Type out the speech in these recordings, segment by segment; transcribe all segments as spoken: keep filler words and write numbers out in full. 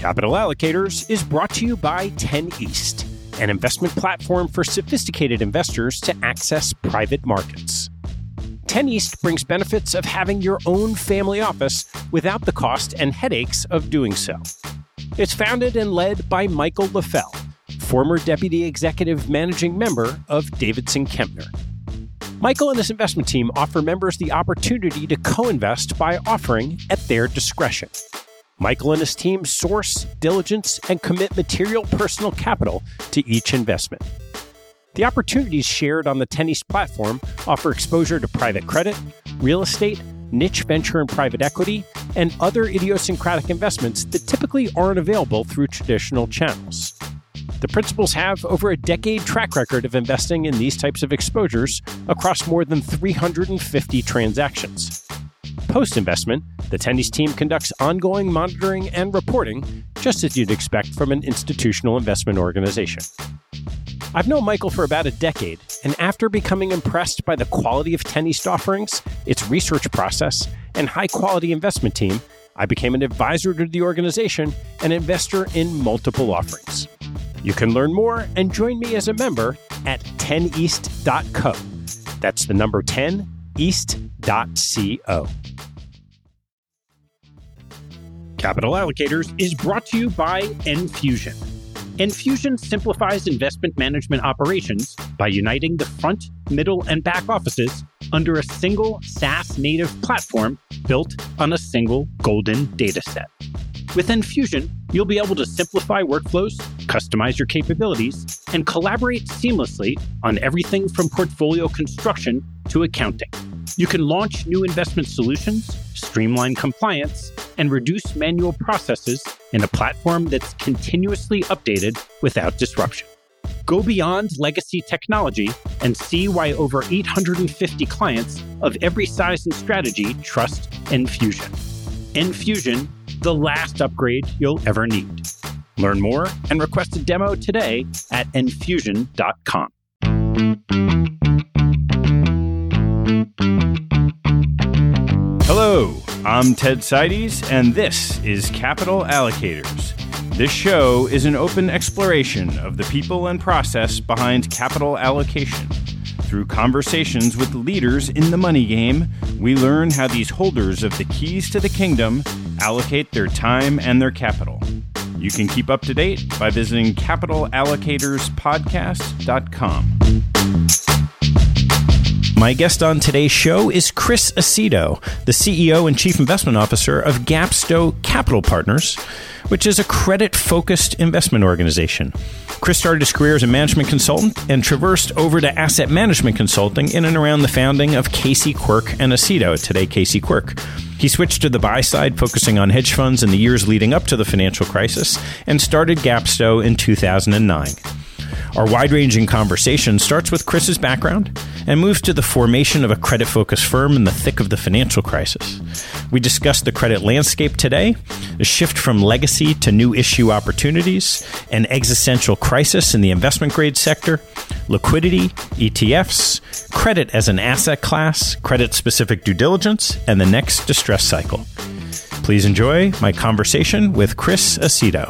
Capital Allocators is brought to you by ten East, an investment platform for sophisticated investors to access private markets. ten East brings benefits of having your own family office without the cost and headaches of doing so. It's founded and led by Michael LaFell, former Deputy Executive Managing Member of Davidson Kempner. Michael and his investment team offer members the opportunity to co-invest by offering at their discretion. Michael and his team source, diligence, and commit material personal capital to each investment. The opportunities shared on the ten East platform offer exposure to private credit, real estate, niche venture and private equity, and other idiosyncratic investments that typically aren't available through traditional channels. The principals have over a decade track record of investing in these types of exposures across more than three hundred fifty transactions. Post-investment, the ten East team conducts ongoing monitoring and reporting, just as you'd expect from an institutional investment organization. I've known Michael for about a decade, and after becoming impressed by the quality of ten East offerings, its research process, and high-quality investment team, I became an advisor to the organization and investor in multiple offerings. You can learn more and join me as a member at ten east dot co. That's the number ten east dot co. Capital Allocators is brought to you by Enfusion. Enfusion simplifies investment management operations by uniting the front, middle, and back offices under a single SaaS-native platform built on a single golden data set. With Enfusion, you'll be able to simplify workflows, customize your capabilities, and collaborate seamlessly on everything from portfolio construction to accounting. You can launch new investment solutions, streamline compliance, and reduce manual processes in a platform that's continuously updated without disruption. Go beyond legacy technology and see why over eight hundred fifty clients of every size and strategy trust Enfusion. Enfusion, the last upgrade you'll ever need. Learn more and request a demo today at enfusion dot com. Hello, I'm Ted Seides, and this is Capital Allocators. This show is an open exploration of the people and process behind capital allocation. Through conversations with leaders in the money game, we learn how these holders of the keys to the kingdom allocate their time and their capital. You can keep up to date by visiting capital allocators podcast dot com. My guest on today's show is Chris Aceto, the C E O and Chief Investment Officer of Gapsto Capital Partners, which is a credit-focused investment organization. Chris started his career as a management consultant and traversed over to asset management consulting in and around the founding of Casey Quirk and Aceto, today Casey Quirk. He switched to the buy side, focusing on hedge funds in the years leading up to the financial crisis, and started Gapsto in two thousand nine. Our wide-ranging conversation starts with Chris's background and moves to the formation of a credit-focused firm in the thick of the financial crisis. We discuss the credit landscape today, the shift from legacy to new issue opportunities, an existential crisis in the investment-grade sector, liquidity, E T Fs, credit as an asset class, credit-specific due diligence, and the next distress cycle. Please enjoy my conversation with Chris Aceto.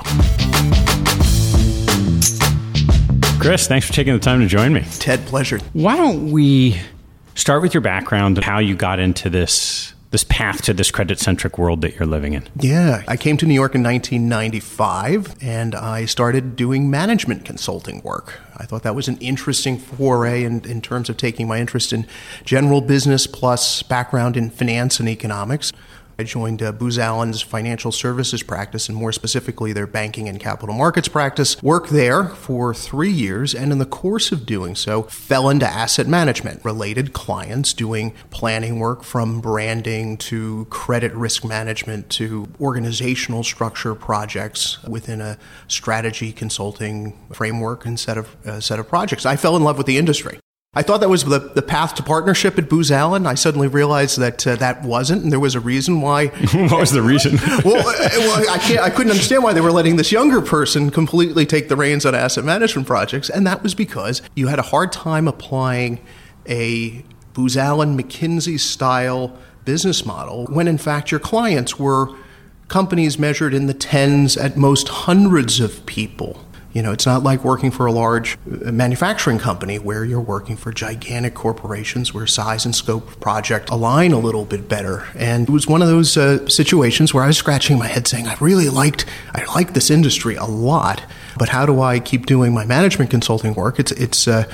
Chris, thanks for taking the time to join me. Ted, pleasure. Why don't we start with your background and how you got into this this path to this credit-centric world that you're living in? Yeah, I came to New York in nineteen ninety-five, and I started doing management consulting work. I thought that was an interesting foray in, in terms of taking my interest in general business plus background in finance and economics. I joined uh, Booz Allen's financial services practice, and more specifically their banking and capital markets practice. Worked there for three years, and in the course of doing so, fell into asset management related clients, doing planning work from branding to credit risk management to organizational structure projects within a strategy consulting framework and set of uh, set of projects. I fell in love with the industry. I thought that was the, the path to partnership at Booz Allen. I suddenly realized that uh, that wasn't, and there was a reason why. What was the reason? well, well, I can't. I couldn't understand why they were letting this younger person completely take the reins on asset management projects, and that was because you had a hard time applying a Booz Allen McKinsey style business model when, in fact, your clients were companies measured in the tens, at most hundreds of people. You know, it's not like working for a large manufacturing company where you're working for gigantic corporations where size and scope of project align a little bit better. And it was one of those uh, situations where I was scratching my head saying, I really liked, I liked this industry a lot, but how do I keep doing my management consulting work? It's, it's, uh,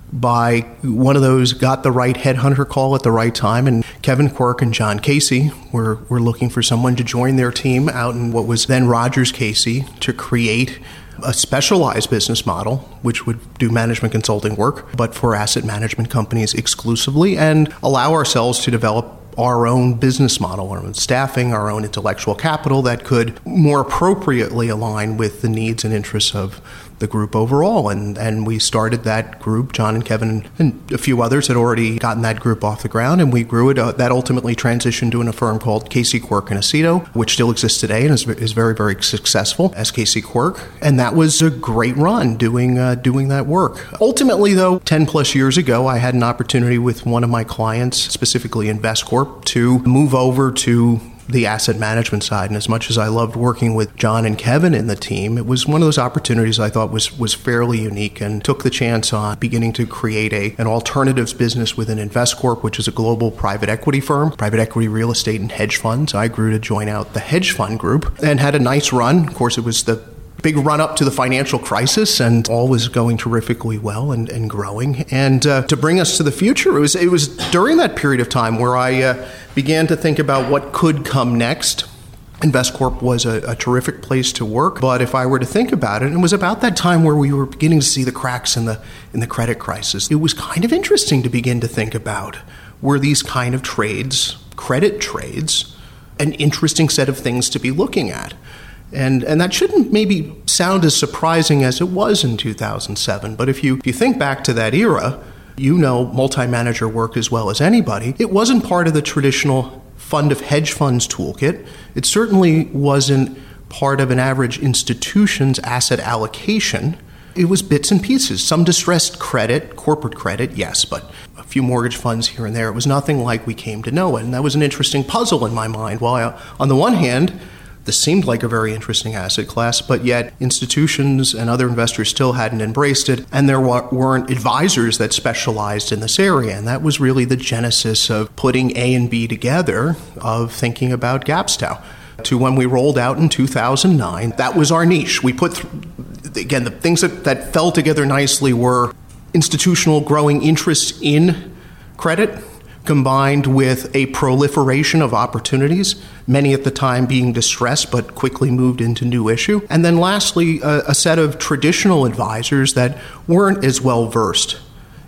by one of those got the right headhunter call at the right time, and Kevin Quirk and John Casey were, were looking for someone to join their team out in what was then Rogers Casey to create a specialized business model, which would do management consulting work, but for asset management companies exclusively, and allow ourselves to develop our own business model, our own staffing, our own intellectual capital that could more appropriately align with the needs and interests of the group overall. And and we started that group. John and Kevin and a few others had already gotten that group off the ground, and we grew it. Uh, that ultimately transitioned to a firm called Casey Quirk and Aceto, which still exists today and is, is very, very successful as Casey Quirk. And that was a great run doing uh, doing that work. Ultimately, though, ten plus years ago, I had an opportunity with one of my clients, specifically InvestCorp, to move over to the asset management side. And as much as I loved working with John and Kevin in the team, it was one of those opportunities I thought was was fairly unique, and took the chance on beginning to create a an alternatives business within InvestCorp, which is a global private equity firm, private equity, real estate, and hedge funds. I grew to join out the hedge fund group and had a nice run. Of course, it was the big run up to the financial crisis, and all was going terrifically well and, and growing. And uh, to bring us to the future, it was it was during that period of time where I uh, began to think about what could come next. InvestCorp was a, a terrific place to work, but if I were to think about it, it was about that time where we were beginning to see the cracks in the in the credit crisis. It was kind of interesting to begin to think about, were these kind of trades, credit trades, an interesting set of things to be looking at. And and that shouldn't maybe sound as surprising as it was in two thousand seven. But if you, if you think back to that era, you know multi-manager work as well as anybody. It wasn't part of the traditional fund of hedge funds toolkit. It certainly wasn't part of an average institution's asset allocation. It was bits and pieces. Some distressed credit, corporate credit, yes, but a few mortgage funds here and there. It was nothing like we came to know it. And that was an interesting puzzle in my mind. While I, on the one hand, this seemed like a very interesting asset class, but yet institutions and other investors still hadn't embraced it, and there weren't advisors that specialized in this area. And that was really the genesis of putting A and B together, of thinking about Gapstow. To when we rolled out in two thousand nine, that was our niche. We put, th- again, the things that, that fell together nicely were institutional growing interest in credit, combined with a proliferation of opportunities, many at the time being distressed but quickly moved into new issue. And then lastly, a, a set of traditional advisors that weren't as well versed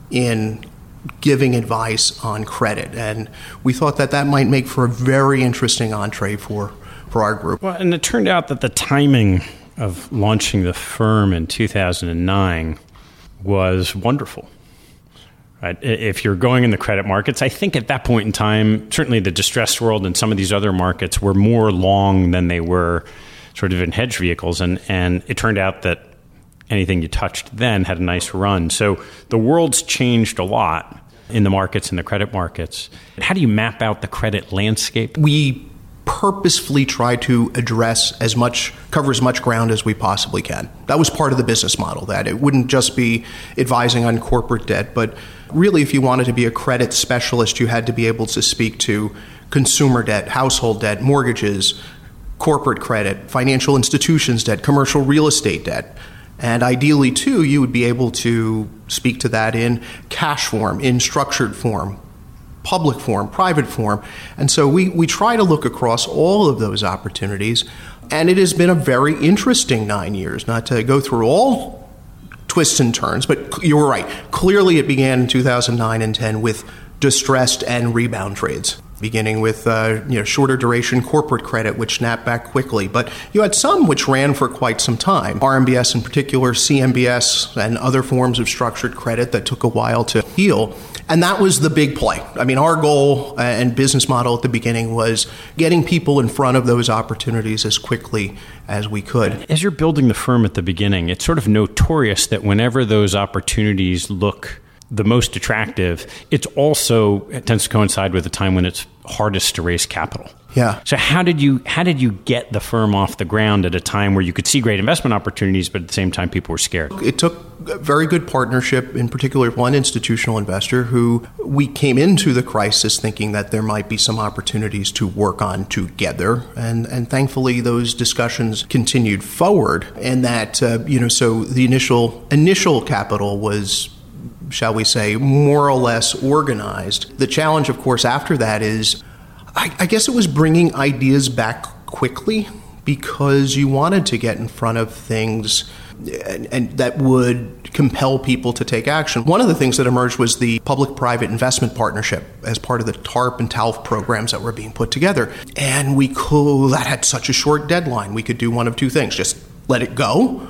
in giving advice on credit. And we thought that that might make for a very interesting entree for, for our group. Well, and it turned out that the timing of launching the firm in two thousand nine was wonderful. Right. If you're going in the credit markets, I think at that point in time, certainly the distressed world and some of these other markets were more long than they were sort of in hedge vehicles. And, and it turned out that anything you touched then had a nice run. So the world's changed a lot in the markets, in the credit markets. How do you map out the credit landscape? We purposefully try to address as much, cover as much ground as we possibly can. That was part of the business model, that it wouldn't just be advising on corporate debt, but really if you wanted to be a credit specialist, you had to be able to speak to consumer debt, household debt, mortgages, corporate credit, financial institutions debt, commercial real estate debt. And ideally, too, you would be able to speak to that in cash form, in structured form, public form, private form. And so we, we try to look across all of those opportunities. And it has been a very interesting nine years, not to go through all twists and turns, but you were right. Clearly it began in two thousand nine and ten with distressed and rebound trades, beginning with uh, you know shorter duration corporate credit, which snapped back quickly. But you had some which ran for quite some time. R M B S in particular, C M B S, and other forms of structured credit that took a while to heal. And that was the big play. I mean, our goal and business model at the beginning was getting people in front of those opportunities as quickly as we could. As you're building the firm at the beginning, it's sort of notorious that whenever those opportunities look the most attractive, it's also, it tends to coincide with the time when it's hardest to raise capital. Yeah. So how did you how did you get the firm off the ground at a time where you could see great investment opportunities, but at the same time people were scared? It took a very good partnership, in particular one institutional investor who we came into the crisis thinking that there might be some opportunities to work on together. And, and thankfully those discussions continued forward. And that, uh, you know, so the initial initial capital was, shall we say, more or less organized. The challenge, of course, after that is, I, I guess it was bringing ideas back quickly because you wanted to get in front of things and, and that would compel people to take action. One of the things that emerged was the public-private investment partnership as part of the TARP and TALF programs that were being put together. And we could, that had such a short deadline. We could do one of two things, just let it go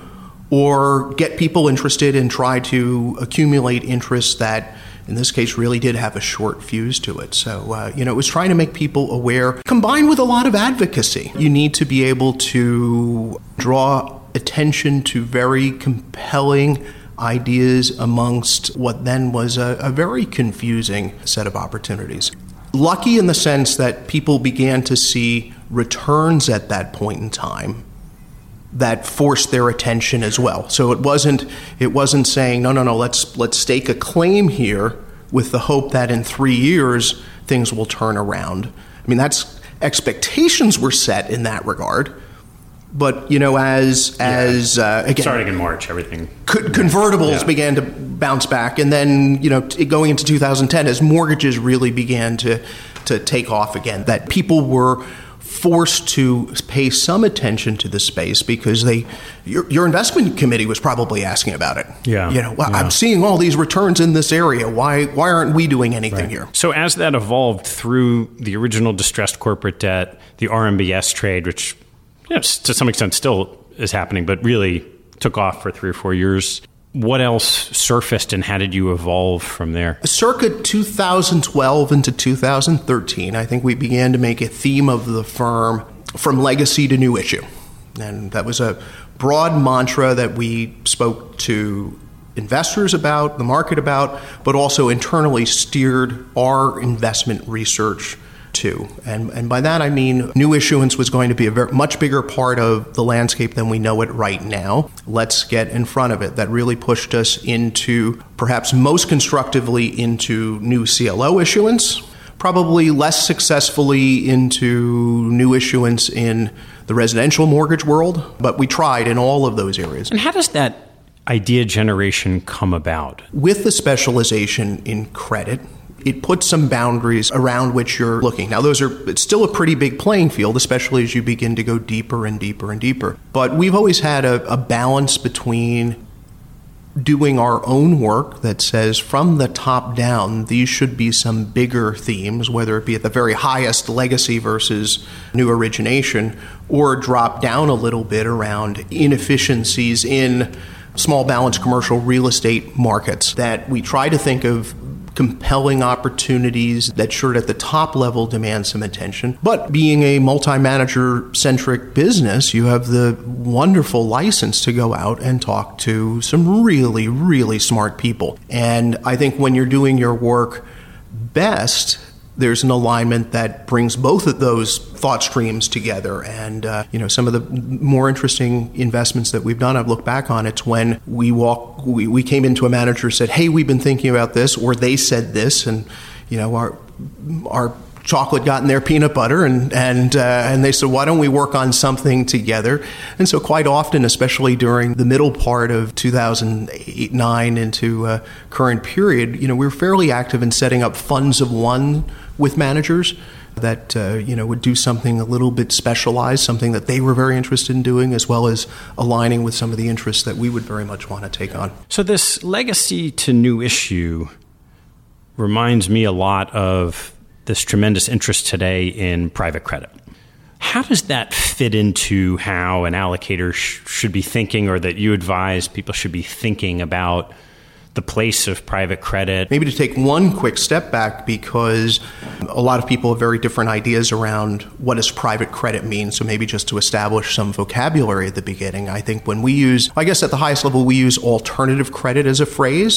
or get people interested and try to accumulate interest that in this case, really did have a short fuse to it. So, uh, you know, it was trying to make people aware, combined with a lot of advocacy. You need to be able to draw attention to very compelling ideas amongst what then was a, a very confusing set of opportunities. Lucky in the sense that people began to see returns at that point in time that forced their attention as well. So it wasn't it wasn't saying, no, no, no, let's let's stake a claim here with the hope that in three years things will turn around. I mean, that's expectations were set in that regard. But, you know, as, yeah. as uh, again... starting in March, everything... Co- convertibles yeah. began to bounce back. And then, you know, t- going into two thousand ten, as mortgages really began to, to take off again, that people were forced to pay some attention to the space because they, your, your investment committee was probably asking about it. Yeah. You know, well, yeah. I'm seeing all these returns in this area. Why, why aren't we doing anything right. here? So as that evolved through the original distressed corporate debt, the R M B S trade, which you know, to some extent still is happening, but really took off for three or four years. What else surfaced and how did you evolve from there? Circa two thousand twelve into two thousand thirteen, I think we began to make a theme of the firm from legacy to new issue. And that was a broad mantra that we spoke to investors about, the market about, but also internally steered our investment research to. And, and by that I mean new issuance was going to be a very, much bigger part of the landscape than we know it right now. Let's get in front of it. That really pushed us into, perhaps most constructively, into new C L O issuance, probably less successfully into new issuance in the residential mortgage world, but we tried in all of those areas. And how does that idea generation come about? With the specialization in credit, it puts some boundaries around which you're looking. Now, those are, it's still a pretty big playing field, especially as you begin to go deeper and deeper and deeper. But we've always had a, a balance between doing our own work that says from the top down, these should be some bigger themes, whether it be at the very highest legacy versus new origination, or drop down a little bit around inefficiencies in small balance commercial real estate markets, that we try to think of compelling opportunities that should at the top level demand some attention. But being a multi-manager centric business, you have the wonderful license to go out and talk to some really, really smart people. And I think when you're doing your work best, there's an alignment that brings both of those thought streams together. And, uh, you know, some of the more interesting investments that we've done, I've looked back on, it's when we walk, we, we came into a manager and said, hey, we've been thinking about this, or they said this, and, you know, our, our chocolate got in their peanut butter, and, and, uh, and they said, why don't we work on something together? And so quite often, especially during the middle part of two thousand eight, nine into uh, current period, you know, we were fairly active in setting up funds of one with managers that, uh, you know, would do something a little bit specialized, something that they were very interested in doing, as well as aligning with some of the interests that we would very much want to take on. So this legacy to new issue reminds me a lot of this tremendous interest today in private credit. How does that fit into how an allocator sh- should be thinking, or that you advise people should be thinking about the place of private credit? Maybe to take one quick step back, because a lot of people have very different ideas around what does private credit mean. So maybe just to establish some vocabulary at the beginning, I think when we use, I guess at the highest level, we use alternative credit as a phrase.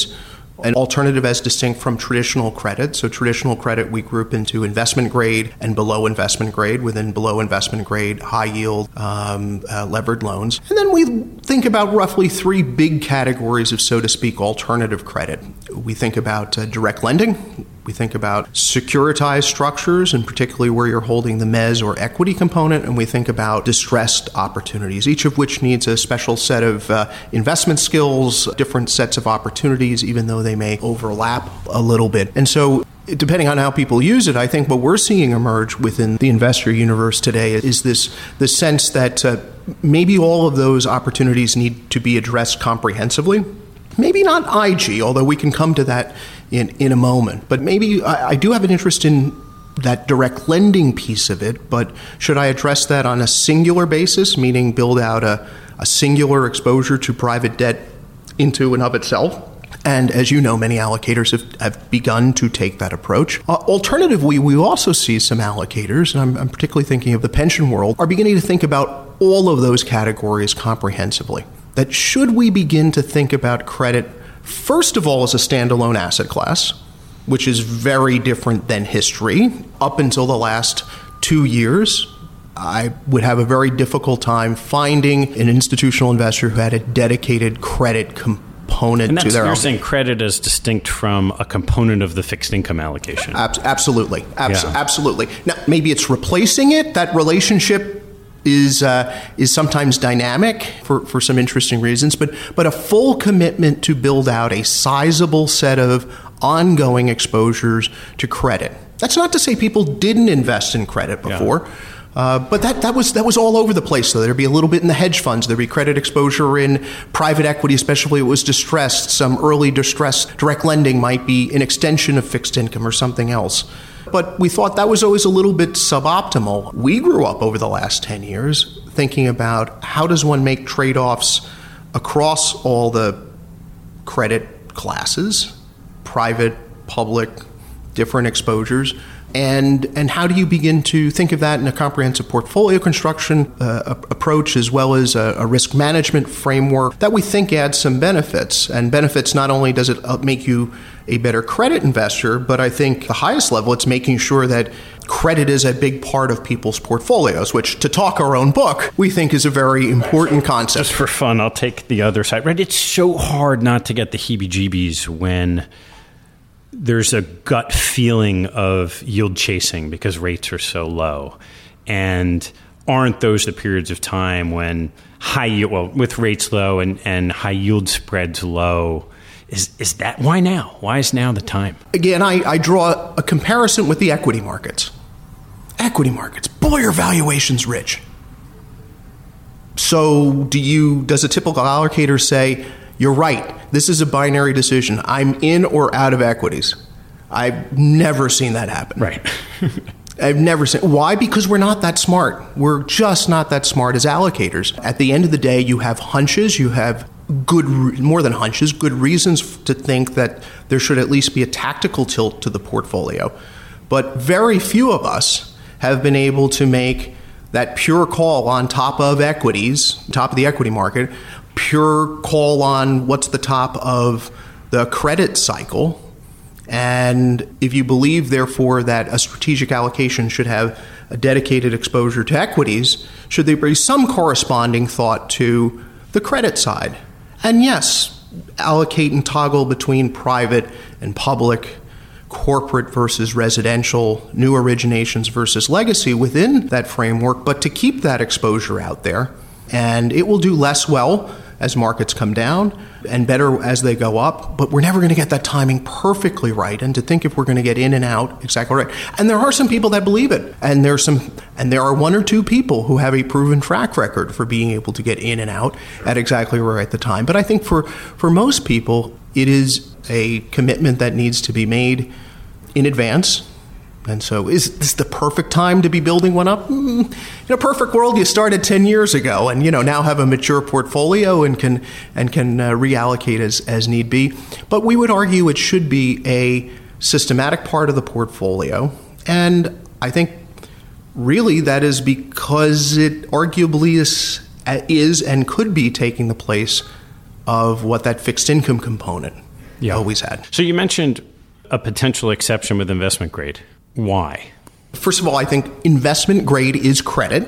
An alternative as distinct from traditional credit. So traditional credit we group into investment grade and below investment grade. Within below investment grade, high yield, um, uh, levered loans. And then we think about roughly three big categories of, so to speak, alternative credit. We think about uh, direct lending. We think about securitized structures, and particularly where you're holding the mezz or equity component, and we think about distressed opportunities, each of which needs a special set of uh, investment skills, different sets of opportunities, even though they may overlap a little bit. And so depending on how people use it, I think what we're seeing emerge within the investor universe today is this the sense that uh, maybe all of those opportunities need to be addressed comprehensively. Maybe not I G, although we can come to that in, in a moment. But maybe I, I do have an interest in that direct lending piece of it, but should I address that on a singular basis, meaning build out a, a singular exposure to private debt into and of itself? And as you know, many allocators have, have begun to take that approach. Uh, alternatively, we also see some allocators, and I'm, I'm particularly thinking of the pension world, are beginning to think about all of those categories comprehensively. That should we begin to think about credit, first of all, as a standalone asset class, which is very different than history. Up until the last two years, I would have a very difficult time finding an institutional investor who had a dedicated credit component and that's, to their you're own. saying credit is distinct from a component of the fixed income allocation. Ab- absolutely. Abs- Yeah. Absolutely. Now, maybe it's replacing it. That relationship is uh, is sometimes dynamic for, for some interesting reasons, but but a full commitment to build out a sizable set of ongoing exposures to credit. That's not to say people didn't invest in credit before, yeah. uh, but that, that was that was all over the place. So there'd be a little bit in the hedge funds, there'd be credit exposure in private equity, especially if it was distressed. Some early distressed direct lending might be an extension of fixed income or something else. But we thought that was always a little bit suboptimal. We grew up over the last ten years thinking about how does one make trade-offs across all the credit classes, private, public, different exposures, and and how do you begin to think of that in a comprehensive portfolio construction uh, approach, as well as a, a risk management framework that we think adds some benefits. And benefits, not only does it make you a better credit investor, but I think the highest level, it's making sure that credit is a big part of people's portfolios, which, to talk our own book, we think is a very important concept. Just for fun, I'll take the other side. Right? It's so hard not to get the heebie-jeebies when there's a gut feeling of yield chasing because rates are so low. And aren't those the periods of time when high yield, well, with rates low and, and high yield spreads low, is is that, why now? Why is now the time? Again, I, I draw a comparison with the equity markets. Equity markets, boy, are valuations rich. So do you, does a typical allocator say, you're right, this is a binary decision. I'm in or out of equities. I've never seen that happen. Right. I've never seen. Why? Because we're not that smart. We're just not that smart as allocators. At the end of the day, you have hunches, you have good, more than hunches, good reasons to think that there should at least be a tactical tilt to the portfolio. But very few of us have been able to make that pure call on top of equities, top of the equity market, pure call on what's the top of the credit cycle. And if you believe, therefore, that a strategic allocation should have a dedicated exposure to equities, should there be some corresponding thought to the credit side? And yes, allocate and toggle between private and public, corporate versus residential, new originations versus legacy within that framework, but to keep that exposure out there. And it will do less well as markets come down and better as they go up, but we're never going to get that timing perfectly right. And to think if we're going to get in and out exactly right. And there are some people that believe it. And there's some, and there are one or two people who have a proven track record for being able to get in and out at exactly right at the time. But I think for, for most people, it is a commitment that needs to be made in advance. And so is this the perfect time to be building one up? In a perfect world, you started ten years ago and, you know, now have a mature portfolio and can and can uh, reallocate as, as need be. But we would argue it should be a systematic part of the portfolio. And I think really that is because it arguably is, is and could be taking the place of what that fixed income component Yeah. Always had. So you mentioned a potential exception with investment grade. Why? First of all, I think investment grade is credit.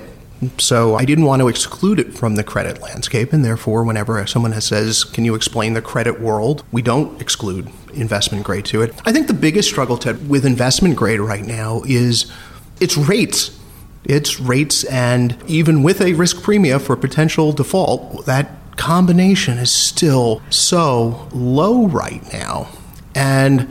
So I didn't want to exclude it from the credit landscape. And therefore, whenever someone says, can you explain the credit world? We don't exclude investment grade to it. I think the biggest struggle, Ted, with investment grade right now is it's rates. It's rates. And even with a risk premia for potential default, that combination is still so low right now. And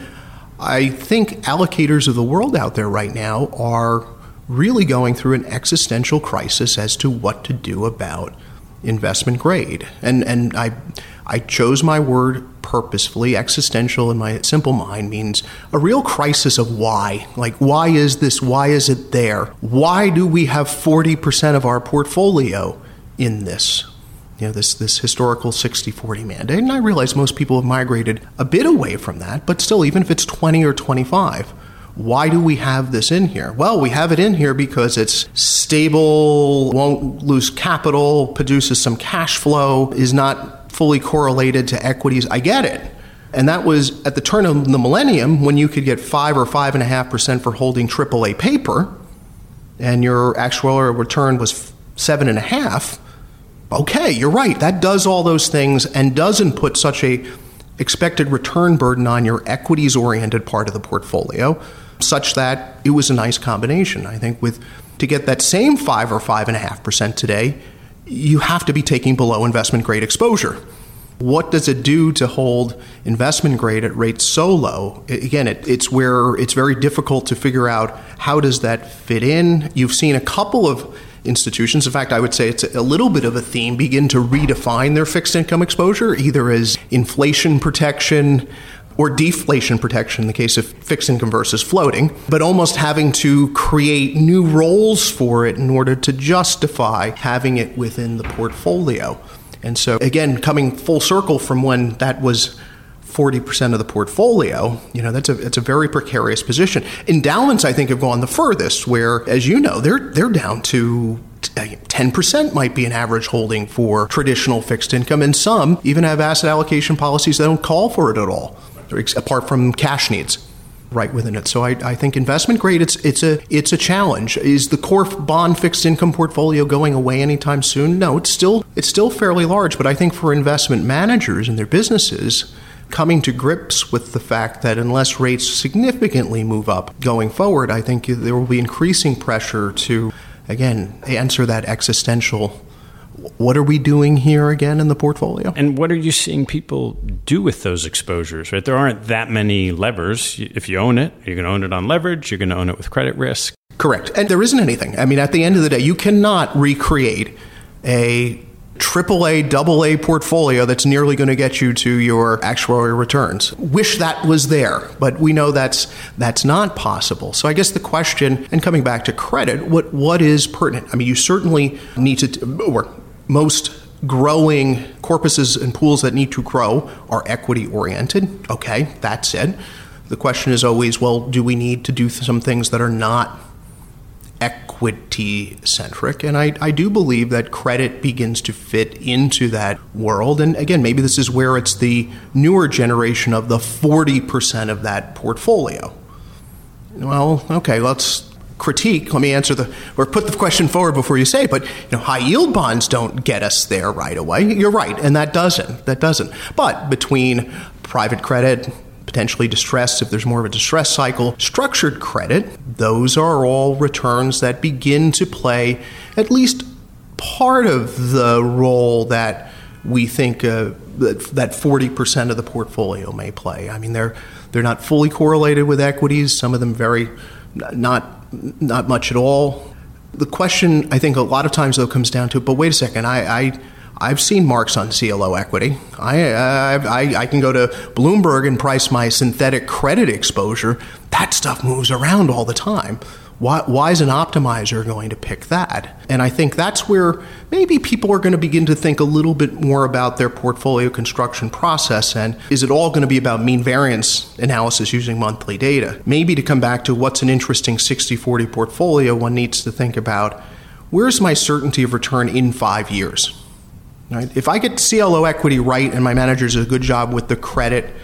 I think allocators of the world out there right now are really going through an existential crisis as to what to do about investment grade. And and I I chose my word purposefully. Existential in my simple mind means a real crisis of why. Like, why is this? Why is it there? Why do we have forty percent of our portfolio in this? You know, this, this historical sixty forty mandate. And I realize most people have migrated a bit away from that, but still, even if it's twenty or twenty-five, why do we have this in here? Well, we have it in here because it's stable, won't lose capital, produces some cash flow, is not fully correlated to equities. I get it. And that was at the turn of the millennium when you could get five or five and a half percent for holding triple A paper, and your actuarial return was seven and a half. Okay, you're right. That does all those things and doesn't put such a expected return burden on your equities-oriented part of the portfolio, such that it was a nice combination. I think with to get that same five or five and a half percent today, you have to be taking below investment grade exposure. What does it do to hold investment grade at rates so low? Again, it, it's where it's very difficult to figure out how does that fit in. You've seen a couple of institutions, in fact, I would say it's a little bit of a theme, begin to redefine their fixed income exposure, either as inflation protection or deflation protection in the case of fixed income versus floating, but almost having to create new roles for it in order to justify having it within the portfolio. And so, again, coming full circle from when that was forty percent of the portfolio, you know, that's a it's a very precarious position. Endowments, I think, have gone the furthest, where, as you know, they're they're down to ten percent might be an average holding for traditional fixed income, and some even have asset allocation policies that don't call for it at all, apart from cash needs right within it. So I, I think investment grade, it's it's a it's a challenge. Is the core bond fixed income portfolio going away anytime soon? No, it's still it's still fairly large, but I think for investment managers and their businesses, coming to grips with the fact that unless rates significantly move up going forward, I think there will be increasing pressure to, again, answer that existential, what are we doing here again in the portfolio? And what are you seeing people do with those exposures, right? There aren't that many levers. If you own it, you're going to own it on leverage, you're going to own it with credit risk. Correct. And there isn't anything. I mean, at the end of the day, you cannot recreate a triple A, double A portfolio that's nearly going to get you to your actuarial returns. Wish that was there, but we know that's that's not possible. So I guess the question, and coming back to credit, what what is pertinent? I mean, you certainly need to, or most growing corpuses and pools that need to grow are equity oriented. Okay, that's it. The question is always, well, do we need to do some things that are not equity-centric? And I, I do believe that credit begins to fit into that world. And again, maybe this is where it's the newer generation of the forty percent of that portfolio. Well, okay, let's critique. Let me answer the, or put the question forward before you say it, but you know, high-yield bonds don't get us there right away. You're right, and that doesn't. That doesn't. But between private credit, potentially distressed if there's more of a distress cycle, structured credit, those are all returns that begin to play at least part of the role that we think uh, that, that forty percent of the portfolio may play. I mean, they're they're not fully correlated with equities, some of them very not not much at all. The question, I think, a lot of times, though, comes down to, but wait a second, I, I I've seen marks on C L O equity. I, I I can go to Bloomberg and price my synthetic credit exposure. That stuff moves around all the time. Why, why is an optimizer going to pick that? And I think that's where maybe people are going to begin to think a little bit more about their portfolio construction process. And is it all going to be about mean variance analysis using monthly data? Maybe to come back to what's an interesting sixty forty portfolio, one needs to think about, where's my certainty of return in five years? Right? If I get C L O equity right and my manager does a good job with the credit,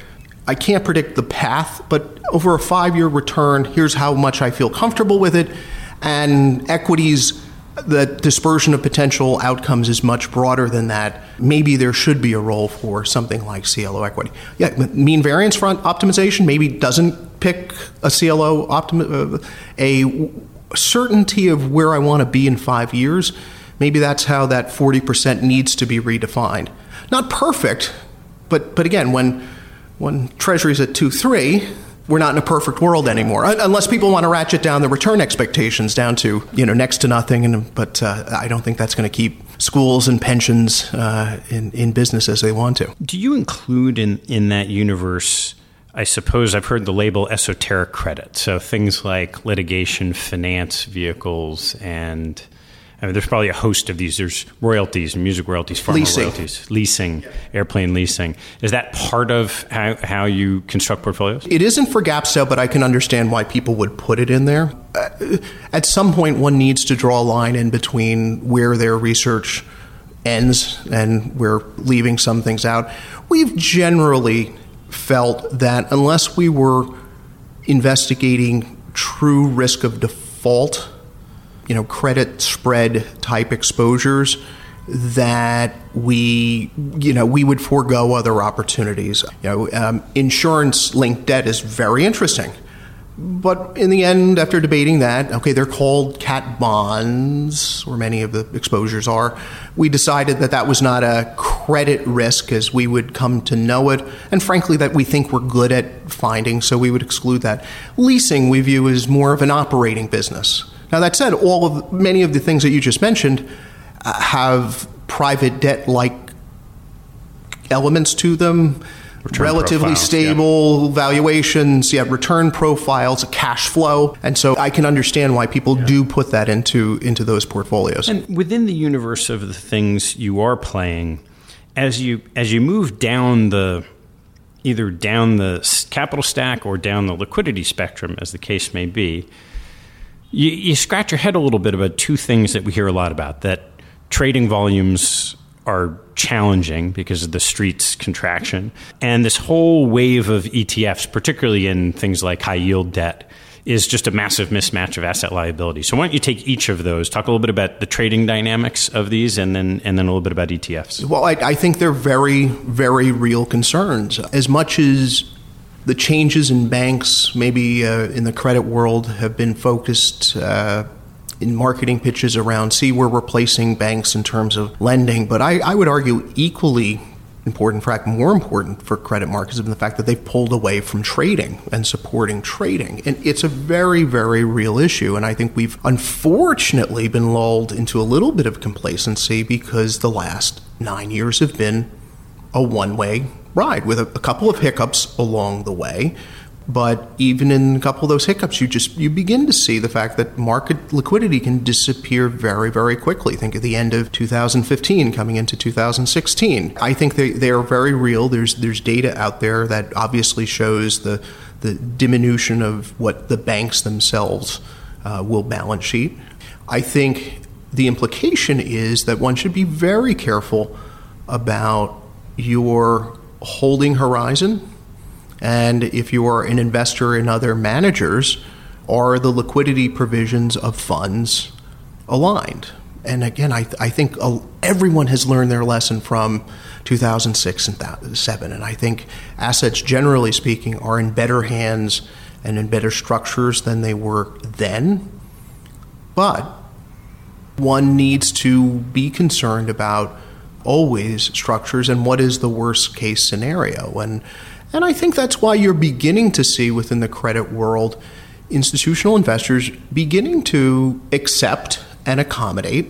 I can't predict the path, but over a five-year return, here's how much I feel comfortable with it. And equities, the dispersion of potential outcomes is much broader than that. Maybe there should be a role for something like C L O equity. Yeah, mean variance front optimization maybe doesn't pick a C L O optimi- uh, a certainty of where I want to be in five years. Maybe that's how that forty percent needs to be redefined. Not perfect, but but again, when when Treasury's at two three, we're not in a perfect world anymore, unless people want to ratchet down the return expectations down to, you know, next to nothing. And but uh, I don't think that's going to keep schools and pensions uh, in in business as they want to. Do you include in in that universe, I suppose I've heard the label esoteric credit, so things like litigation finance vehicles, and I mean, there's probably a host of these. There's royalties, music royalties, pharma leasing. royalties, leasing, airplane leasing. Is that part of how, how you construct portfolios? It isn't for gap sale, but I can understand why people would put it in there. Uh, at some point, one needs to draw a line in between where their research ends and we're leaving some things out. We've generally felt that unless we were investigating true risk of default, you know, credit spread type exposures, that we, you know, we would forego other opportunities. You know, um, insurance-linked debt is very interesting. But in the end, after debating that, okay, they're called cat bonds, or many of the exposures are, we decided that that was not a credit risk as we would come to know it, and frankly, that we think we're good at finding, so we would exclude that. Leasing we view as more of an operating business. Now, that said, all of many of the things that you just mentioned uh, have private debt-like elements to them, return relatively profiles, stable yeah. valuations, yeah, return profiles, cash flow, and so I can understand why people yeah. do put that into into those portfolios. And within the universe of the things you are playing, as you as you move down the either down the capital stack or down the liquidity spectrum, as the case may be. You, you scratch your head a little bit about two things that we hear a lot about, that trading volumes are challenging because of the street's contraction, and this whole wave of E T Fs, particularly in things like high yield debt, is just a massive mismatch of asset liability. So why don't you take each of those, talk a little bit about the trading dynamics of these, and then and then a little bit about E T Fs. Well, I, I think they're very, very real concerns. As much as the changes in banks, maybe uh, in the credit world, have been focused uh, in marketing pitches around, see, we're replacing banks in terms of lending. But I, I would argue equally important, in fact, more important for credit markets is the fact that they've pulled away from trading and supporting trading. And it's a very, very real issue. And I think we've unfortunately been lulled into a little bit of complacency because the last nine years have been a one-way ride with a, a couple of hiccups along the way. But even in a couple of those hiccups, you just you begin to see the fact that market liquidity can disappear very, very quickly. Think of the end of two thousand fifteen coming into two thousand sixteen. I think they, they are very real. There's there's data out there that obviously shows the the diminution of what the banks themselves uh, will balance sheet. I think the implication is that one should be very careful about your holding horizon, and if you are an investor in other managers, are the liquidity provisions of funds aligned? And again, I, I think everyone has learned their lesson from two thousand six and two thousand seven, and I think assets, generally speaking, are in better hands and in better structures than they were then. But one needs to be concerned about always structures and what is the worst case scenario. And and I think that's why you're beginning to see within the credit world institutional investors beginning to accept and accommodate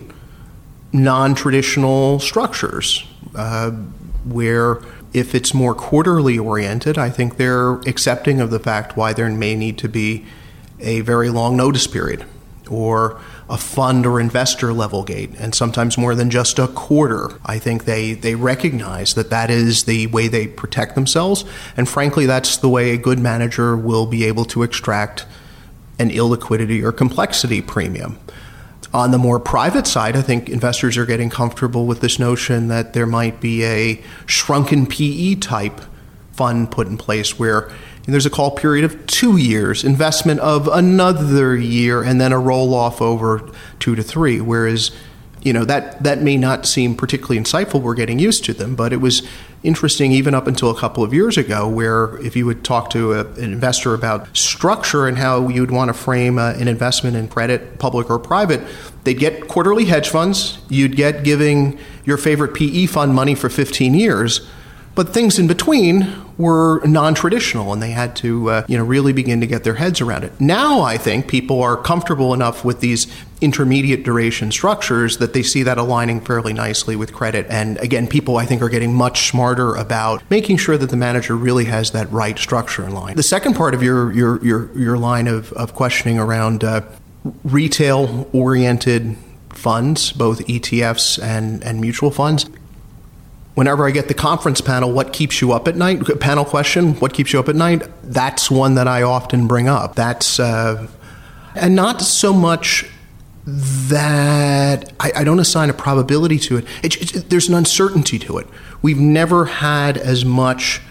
non-traditional structures, uh, where if it's more quarterly oriented, I think they're accepting of the fact why there may need to be a very long notice period, or a fund or investor level gate, and sometimes more than just a quarter. I think they, they recognize that that is the way they protect themselves, and frankly, that's the way a good manager will be able to extract an illiquidity or complexity premium. On the more private side, I think investors are getting comfortable with this notion that there might be a shrunken P E type fund put in place where there's a call period of two years, investment of another year, and then a roll-off over two to three, whereas you know, that, that may not seem particularly insightful. We're getting used to them, but it was interesting even up until a couple of years ago where if you would talk to a, an investor about structure and how you would want to frame a, an investment in credit, public or private, they'd get quarterly hedge funds. You'd get giving your favorite P E fund money for fifteen years. But things in between were non-traditional, and they had to, uh, you know, really begin to get their heads around it. Now, I think people are comfortable enough with these intermediate duration structures that they see that aligning fairly nicely with credit. And again, people, I think, are getting much smarter about making sure that the manager really has that right structure in line. The second part of your your your, your line of, of questioning around uh, retail-oriented funds, both E T Fs and, and mutual funds. Whenever I get the conference panel, what keeps you up at night? Panel question, what keeps you up at night? That's one that I often bring up. That's, uh, and not so much that I, I don't assign a probability to it. It, it. There's an uncertainty to it. We've never had as much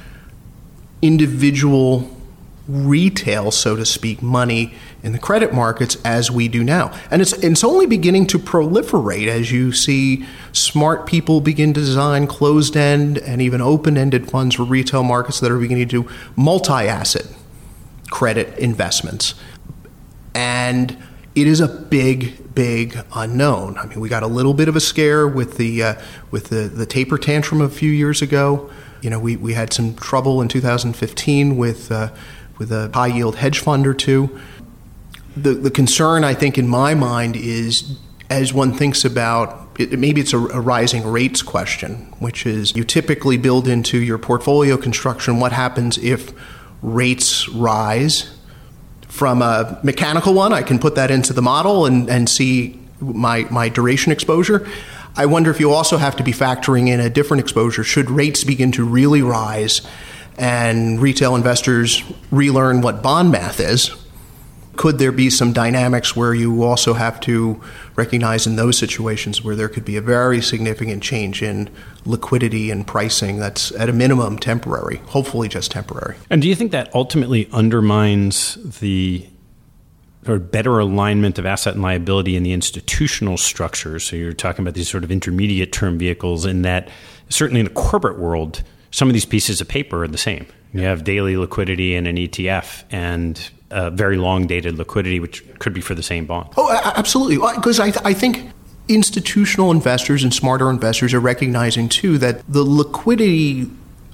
individual retail, so to speak, money in the credit markets as we do now. And it's it's only beginning to proliferate as you see smart people begin to design closed-end and even open-ended funds for retail markets that are beginning to do multi-asset credit investments. And it is a big, big unknown. I mean, we got a little bit of a scare with the uh, with the, the taper tantrum a few years ago. You know, we, we had some trouble in two thousand fifteen with uh, with a high-yield hedge fund or two. The the concern, I think, in my mind is, as one thinks about, it, maybe it's a, a rising rates question, which is you typically build into your portfolio construction what happens if rates rise. From a mechanical one, I can put that into the model and, and see my, my duration exposure. I wonder if you also have to be factoring in a different exposure should rates begin to really rise and retail investors relearn what bond math is. Could there be some dynamics where you also have to recognize in those situations where there could be a very significant change in liquidity and pricing that's at a minimum temporary, hopefully just temporary? And do you think that ultimately undermines the or better alignment of asset and liability in the institutional structure? So you're talking about these sort of intermediate term vehicles in that certainly in the corporate world, some of these pieces of paper are the same. You have daily liquidity in an E T F and uh, very long-dated liquidity, which could be for the same bond. Oh, absolutely. Because I, th- I think institutional investors and smarter investors are recognizing, too, that the liquidity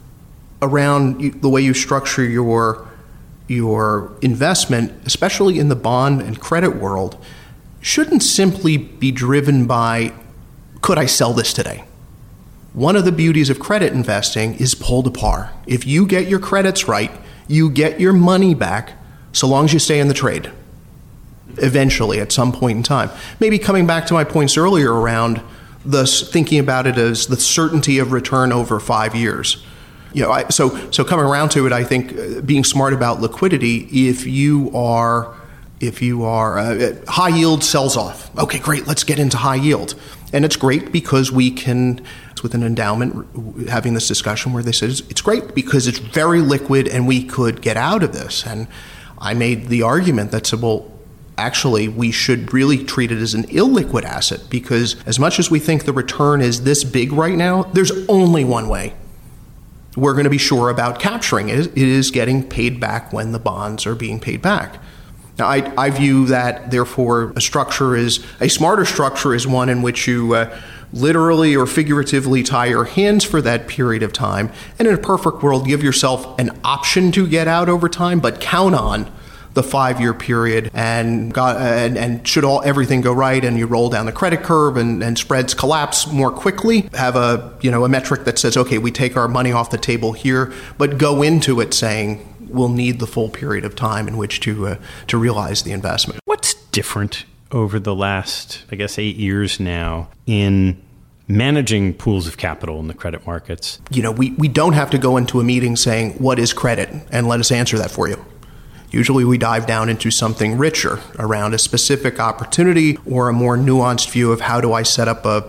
around the way you structure your your investment, especially in the bond and credit world, shouldn't simply be driven by, could I sell this today? One of the beauties of credit investing is pull to par. If you get your credits right, you get your money back so long as you stay in the trade, eventually at some point in time. Maybe coming back to my points earlier around the thinking about it as the certainty of return over five years. You know, I, so so coming around to it, I think uh, being smart about liquidity, if you are if you are uh, high yield sells off. Okay, great, let's get into high yield. And it's great because we can, with an endowment, having this discussion where they said it's great because it's very liquid and we could get out of this. And I made the argument that said, well, actually, we should really treat it as an illiquid asset because as much as we think the return is this big right now, there's only one way we're going to be sure about capturing it. It is getting paid back when the bonds are being paid back. Now, I, I view that, therefore, a structure is, a smarter structure is one in which you uh, literally or figuratively tie your hands for that period of time, and in a perfect world, give yourself an option to get out over time, but count on the five-year period, and, got, and and should all everything go right, and you roll down the credit curve, and, and spreads collapse more quickly. Have a you know a metric that says, okay, we take our money off the table here, but go into it saying we'll need the full period of time in which to uh, to realize the investment. What's different over the last, I guess, eight years now in managing pools of capital in the credit markets? You know, we, we don't have to go into a meeting saying, what is credit? And let us answer that for you. Usually we dive down into something richer around a specific opportunity or a more nuanced view of how do I set up a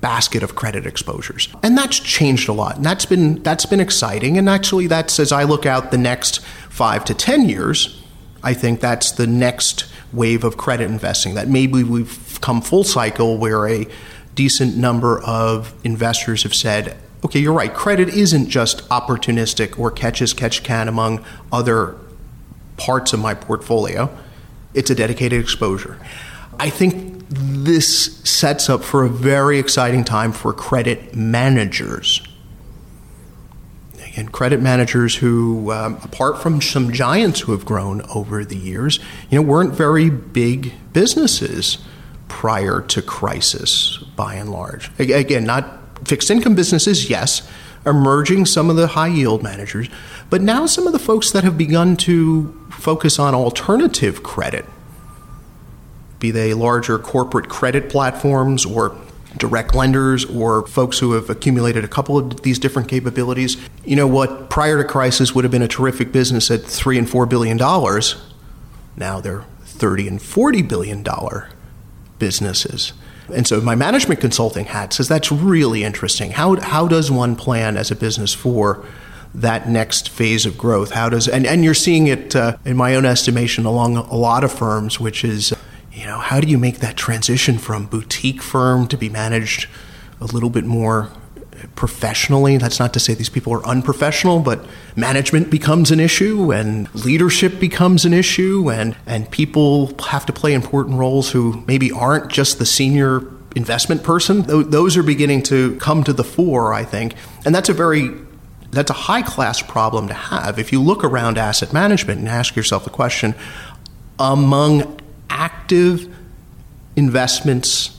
basket of credit exposures. And that's changed a lot. And that's been that's been exciting. And actually, that's, as I look out the next five to ten years, I think that's the next wave of credit investing, that maybe we've come full cycle where a decent number of investors have said, okay, you're right, credit isn't just opportunistic or catch as catch can among other parts of my portfolio. It's a dedicated exposure. I think this sets up for a very exciting time for credit managers. And credit managers who, um, apart from some giants who have grown over the years, you know, weren't very big businesses prior to crisis, by and large. Again, not fixed income businesses, yes, emerging some of the high yield managers, but now some of the folks that have begun to focus on alternative credit, be they larger corporate credit platforms or direct lenders or folks who have accumulated a couple of these different capabilities. You know what, prior to crisis would have been a terrific business at three and four billion dollars. Now they're thirty and forty billion dollar businesses. And so my management consulting hat says that's really interesting. How how does one plan as a business for that next phase of growth? How does and, and you're seeing it uh, in my own estimation along a lot of firms, which is, you know, how do you make that transition from boutique firm to be managed a little bit more professionally? That's not to say these people are unprofessional, but management becomes an issue and leadership becomes an issue, and, and people have to play important roles who maybe aren't just the senior investment person. Those are beginning to come to the fore, I think. And that's a very that's a high-class problem to have. If you look around asset management and ask yourself the question, among active investments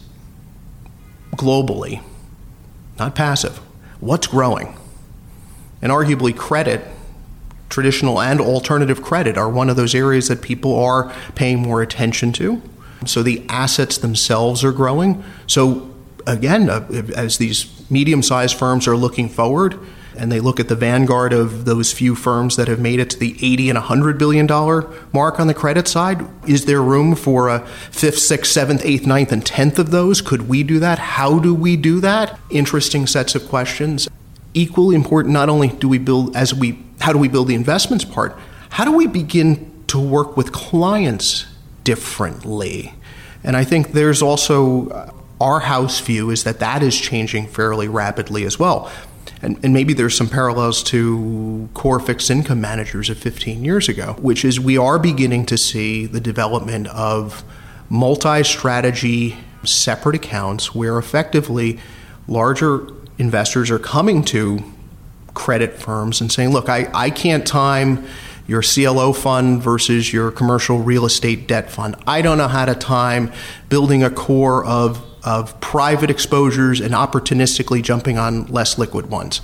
globally, not passive, what's growing? And arguably credit, traditional and alternative credit, are one of those areas that people are paying more attention to. So the assets themselves are growing. So again, uh, as these medium-sized firms are looking forward, and they look at the vanguard of those few firms that have made it to the eighty and one hundred billion dollars mark on the credit side, is there room for a fifth, sixth, seventh, eighth, ninth, and tenth of those? Could we do that? How do we do that? Interesting sets of questions. Equally important, not only do we build as we, how do we build the investments part, how do we begin to work with clients differently? And I think there's also, uh, our house view is that that is changing fairly rapidly as well. And, and maybe there's some parallels to core fixed income managers of fifteen years ago, which is we are beginning to see the development of multi-strategy separate accounts where effectively larger investors are coming to credit firms and saying, look, I, I can't time your C L O fund versus your commercial real estate debt fund. I don't know how to time building a core of of private exposures and opportunistically jumping on less liquid ones.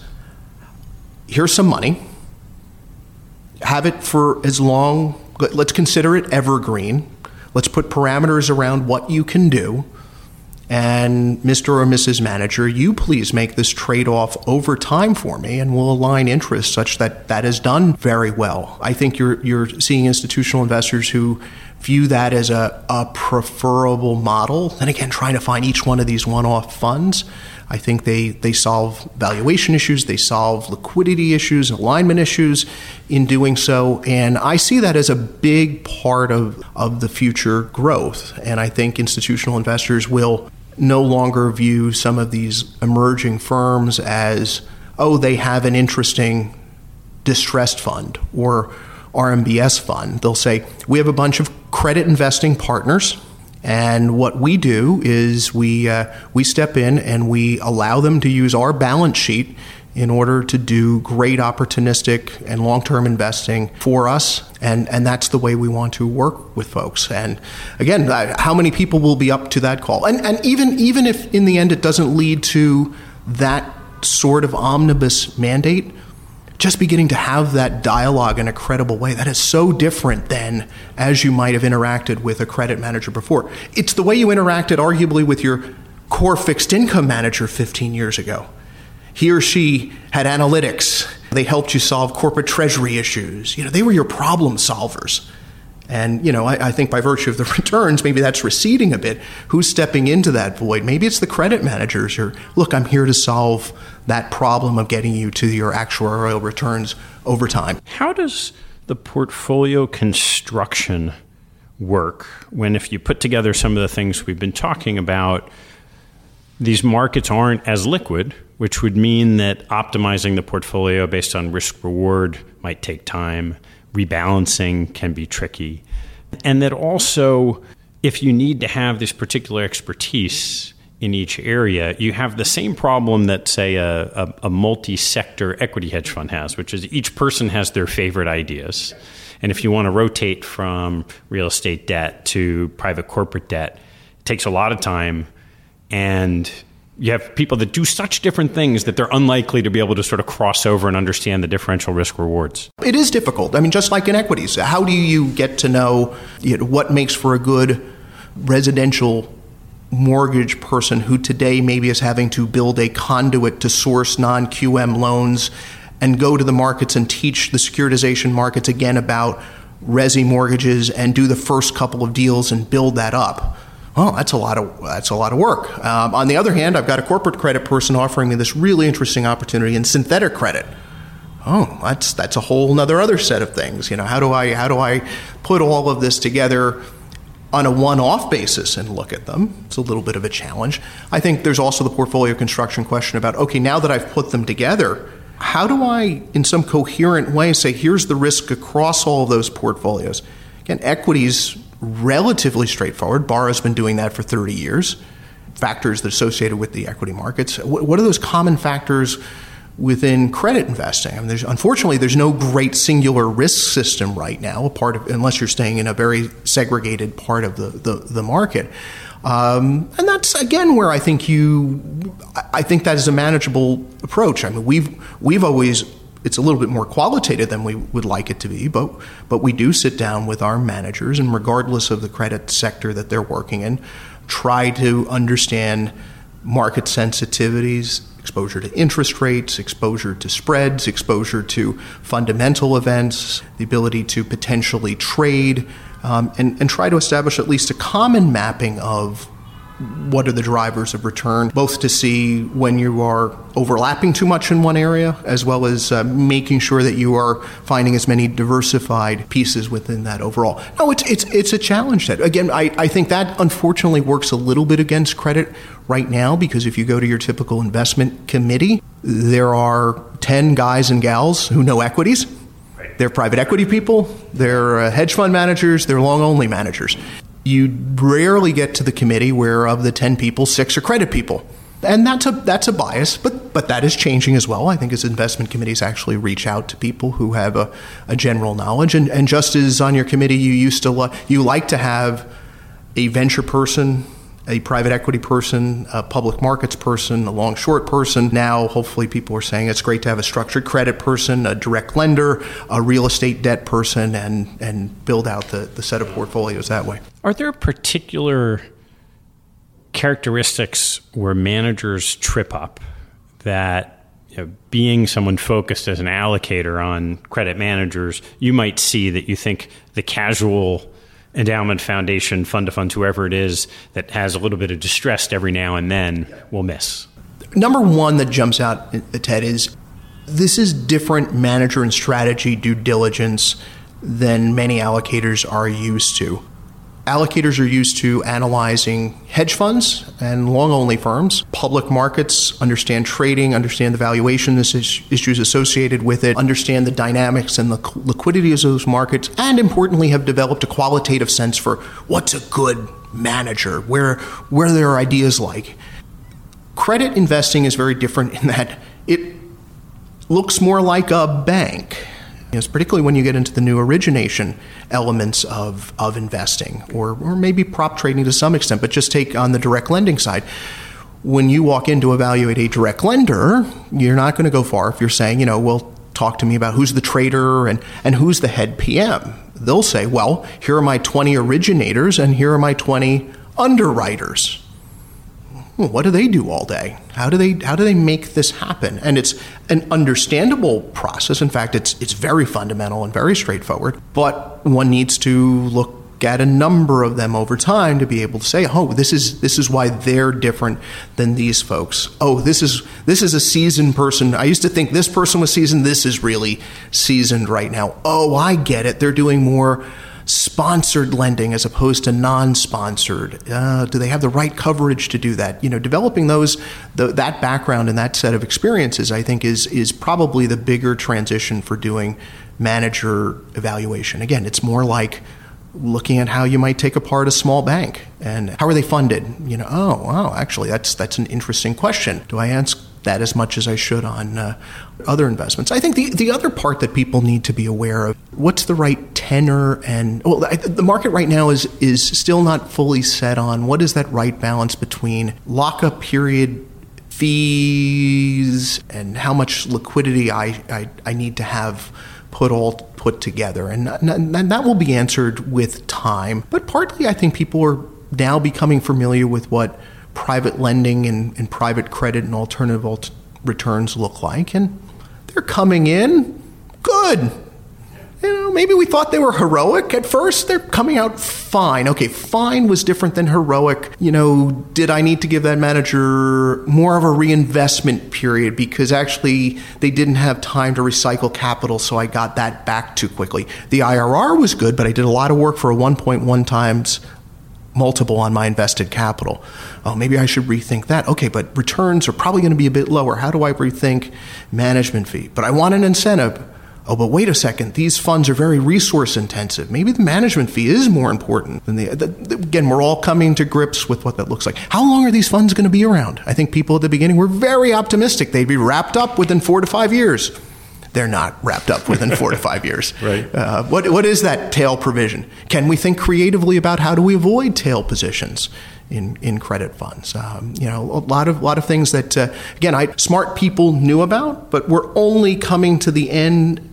Here's some money. Have it for as long, let's consider it evergreen. Let's put parameters around what you can do. And Mister or Missus Manager, you please make this trade-off over time for me, and we'll align interests such that that is done very well. I think you're you're seeing institutional investors who view that as a, a preferable model. And again, trying to find each one of these one-off funds, I think they, they solve valuation issues, they solve liquidity issues, alignment issues in doing so. And I see that as a big part of, of the future growth. And I think institutional investors will no longer view some of these emerging firms as, oh, they have an interesting distressed fund or R M B S fund. They'll say, we have a bunch of credit investing partners, and what we do is we uh, we step in and we allow them to use our balance sheet in order to do great opportunistic and long-term investing for us, and, and that's the way we want to work with folks. And again, how many people will be up to that call? And, and even even if in the end it doesn't lead to that sort of omnibus mandate, just beginning to have that dialogue in a credible way, that is so different than as you might have interacted with a credit manager before. It's the way you interacted arguably with your core fixed income manager fifteen years ago. He or she had analytics. They helped you solve corporate treasury issues. You know, they were your problem solvers. And, you know, I, I think by virtue of the returns, maybe that's receding a bit. Who's stepping into that void? Maybe it's the credit managers who are, look, I'm here to solve that problem of getting you to your actuarial returns over time. How does the portfolio construction work when, if you put together some of the things we've been talking about, these markets aren't as liquid, which would mean that optimizing the portfolio based on risk reward might take time. Rebalancing can be tricky. And that also, if you need to have this particular expertise in each area, you have the same problem that, say, a, a, a multi-sector equity hedge fund has, which is each person has their favorite ideas. And if you want to rotate from real estate debt to private corporate debt, it takes a lot of time. And you have people that do such different things that they're unlikely to be able to sort of cross over and understand the differential risk rewards. It is difficult. I mean, just like in equities, how do you get to know, you know, what makes for a good residential mortgage person who today maybe is having to build a conduit to source non-Q M loans and go to the markets and teach the securitization markets again about resi mortgages and do the first couple of deals and build that up? Oh, that's a lot of that's a lot of work. Um, on the other hand, I've got a corporate credit person offering me this really interesting opportunity in synthetic credit. Oh, that's that's a whole nother other set of things. You know, how do I how do I put all of this together on a one-off basis and look at them? It's a little bit of a challenge. I think there's also the portfolio construction question about, okay, now that I've put them together, how do I, in some coherent way, say, here's the risk across all of those portfolios? Again, equities, relatively straightforward. Barra has been doing that for thirty years. Factors that are associated with the equity markets. What are those common factors within credit investing? I mean, there's, unfortunately, there's no great singular risk system right now, a part of, unless you're staying in a very segregated part of the, the, the market. Um, and that's, again, where I think you, I think that is a manageable approach. I mean, we've we've always, it's a little bit more qualitative than we would like it to be, but but we do sit down with our managers, and regardless of the credit sector that they're working in, try to understand market sensitivities, exposure to interest rates, exposure to spreads, exposure to fundamental events, the ability to potentially trade, um, and, and try to establish at least a common mapping of what are the drivers of return, both to see when you are overlapping too much in one area, as well as uh, making sure that you are finding as many diversified pieces within that overall. No, it's it's it's a challenge. That again, I, I think that unfortunately works a little bit against credit right now, because if you go to your typical investment committee, there are ten guys and gals who know equities. They're private equity people, they're uh, hedge fund managers, they're long-only managers. You rarely get to the committee where of the ten people, six are credit people. And that's a that's a bias, but but that is changing as well. I think as investment committees actually reach out to people who have a, a general knowledge. And, and just as on your committee you used to lo- you like to have a venture person, a private equity person, a public markets person, a long short person. Now, hopefully people are saying it's great to have a structured credit person, a direct lender, a real estate debt person, and, and build out the, the set of portfolios that way. Are there particular characteristics where managers trip up that, you know, being someone focused as an allocator on credit managers, you might see that you think the casual endowment foundation, fund to fund, whoever it is, that has a little bit of distress every now and then will miss? Number one that jumps out, Ted, is this is different manager and strategy due diligence than many allocators are used to. Allocators are used to analyzing hedge funds and long-only firms. Public markets understand trading, understand the valuation issues associated with it, understand the dynamics and the liquidity of those markets, and importantly have developed a qualitative sense for what's a good manager, where, where there are ideas like. Credit investing is very different in that it looks more like a bank. Yes, particularly when you get into the new origination elements of, of investing, or, or maybe prop trading to some extent, but just take on the direct lending side. When you walk in to evaluate a direct lender, you're not going to go far if you're saying, you know, well, talk to me about who's the trader and, and who's the head P M. They'll say, well, here are my twenty originators and here are my twenty underwriters. well, what do they do all day? How do they how do they make this happen? And it's an understandable process. In fact, it's it's very fundamental and very straightforward. But one needs to look at a number of them over time to be able to say, oh, this is this is why they're different than these folks. Oh, this is this is a seasoned person. I used to think this person was seasoned. This is really seasoned right now. Oh, I get it. They're doing more sponsored lending as opposed to non-sponsored. Uh, do they have the right coverage to do that? You know, developing those, the, that background and that set of experiences, I think, is is probably the bigger transition for doing manager evaluation. Again, it's more like looking at how you might take apart a small bank and how are they funded? You know, oh, wow, actually, that's that's an interesting question. Do I ask that as much as I should on uh, other investments? I think the, the other part that people need to be aware of, what's the right tenor? And well, I, the market right now is is still not fully set on what is that right balance between lockup period fees and how much liquidity I, I, I need to have put all put together. And, and that will be answered with time. But partly, I think people are now becoming familiar with what private lending and, and private credit and alternative alt- returns look like. And they're coming in good. You know, maybe we thought they were heroic at first. They're coming out fine. Okay, fine was different than heroic. You know, did I need to give that manager more of a reinvestment period because actually they didn't have time to recycle capital, so I got that back too quickly. The I R R was good, but I did a lot of work for a one point one times multiple on my invested capital. Oh, maybe I should rethink that. Okay, but returns are probably going to be a bit lower. How do I rethink management fee? But I want an incentive. Oh, but wait a second, these funds are very resource intensive. Maybe the management fee is more important than the, the, the, again, we're all coming to grips with what that looks like. How long are these funds going to be around? I think people at the beginning were very optimistic. They'd be wrapped up within four to five years. They're not wrapped up within four to five years. Right. Uh, what, what is that tail provision? Can we think creatively about how do we avoid tail positions in, in credit funds? Um, you know, a lot of lot of things that, uh, again, I, smart people knew about, but we're only coming to the end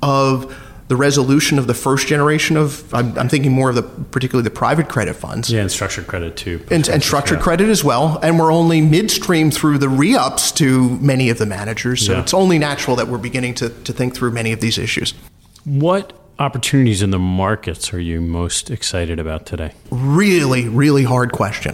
of the resolution of the first generation of, I'm, I'm thinking more of the, particularly the private credit funds. Yeah, and structured credit too. And, and structured yeah. credit as well. And we're only midstream through the re-ups to many of the managers. So yeah. it's only natural that we're beginning to, to think through many of these issues. What opportunities in the markets are you most excited about today? Really, really hard question.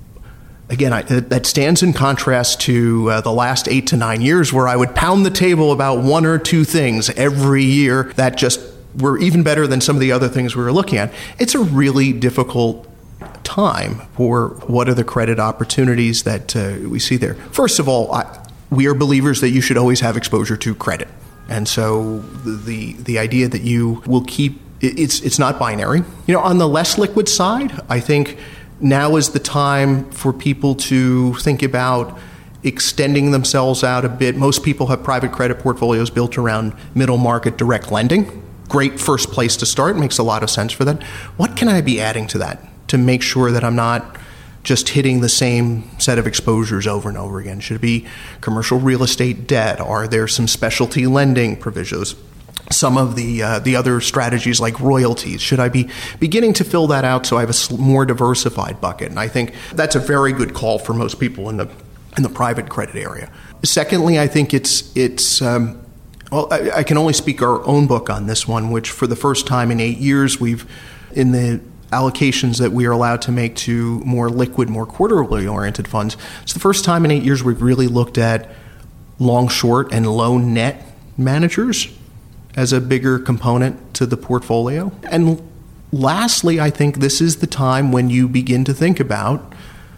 Again, I, that stands in contrast to uh, the last eight to nine years where I would pound the table about one or two things every year that just were even better than some of the other things we were looking at. It's a really difficult time for what are the credit opportunities that uh, we see there. First of all, I, we are believers that you should always have exposure to credit. And so the the, the idea that you will keep, it, it's it's not binary. You know, on the less liquid side, I think now is the time for people to think about extending themselves out a bit. Most people have private credit portfolios built around middle market direct lending. Great first place to start. Makes a lot of sense for that. What can I be adding to that to make sure that I'm not just hitting the same set of exposures over and over again? Should it be commercial real estate debt? Are there some specialty lending provisions? Some of the uh, the other strategies like royalties, should I be beginning to fill that out so I have a more diversified bucket? And I think that's a very good call for most people in the in the private credit area. Secondly, I think it's it's um, well, I, I can only speak our own book on this one, which for the first time in eight years we've in the allocations that we are allowed to make to more liquid, more quarterly oriented funds. It's the first time in eight years we've really looked at long, short, and low net managers as a bigger component to the portfolio. And lastly, I think this is the time when you begin to think about,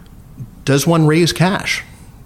does one raise cash?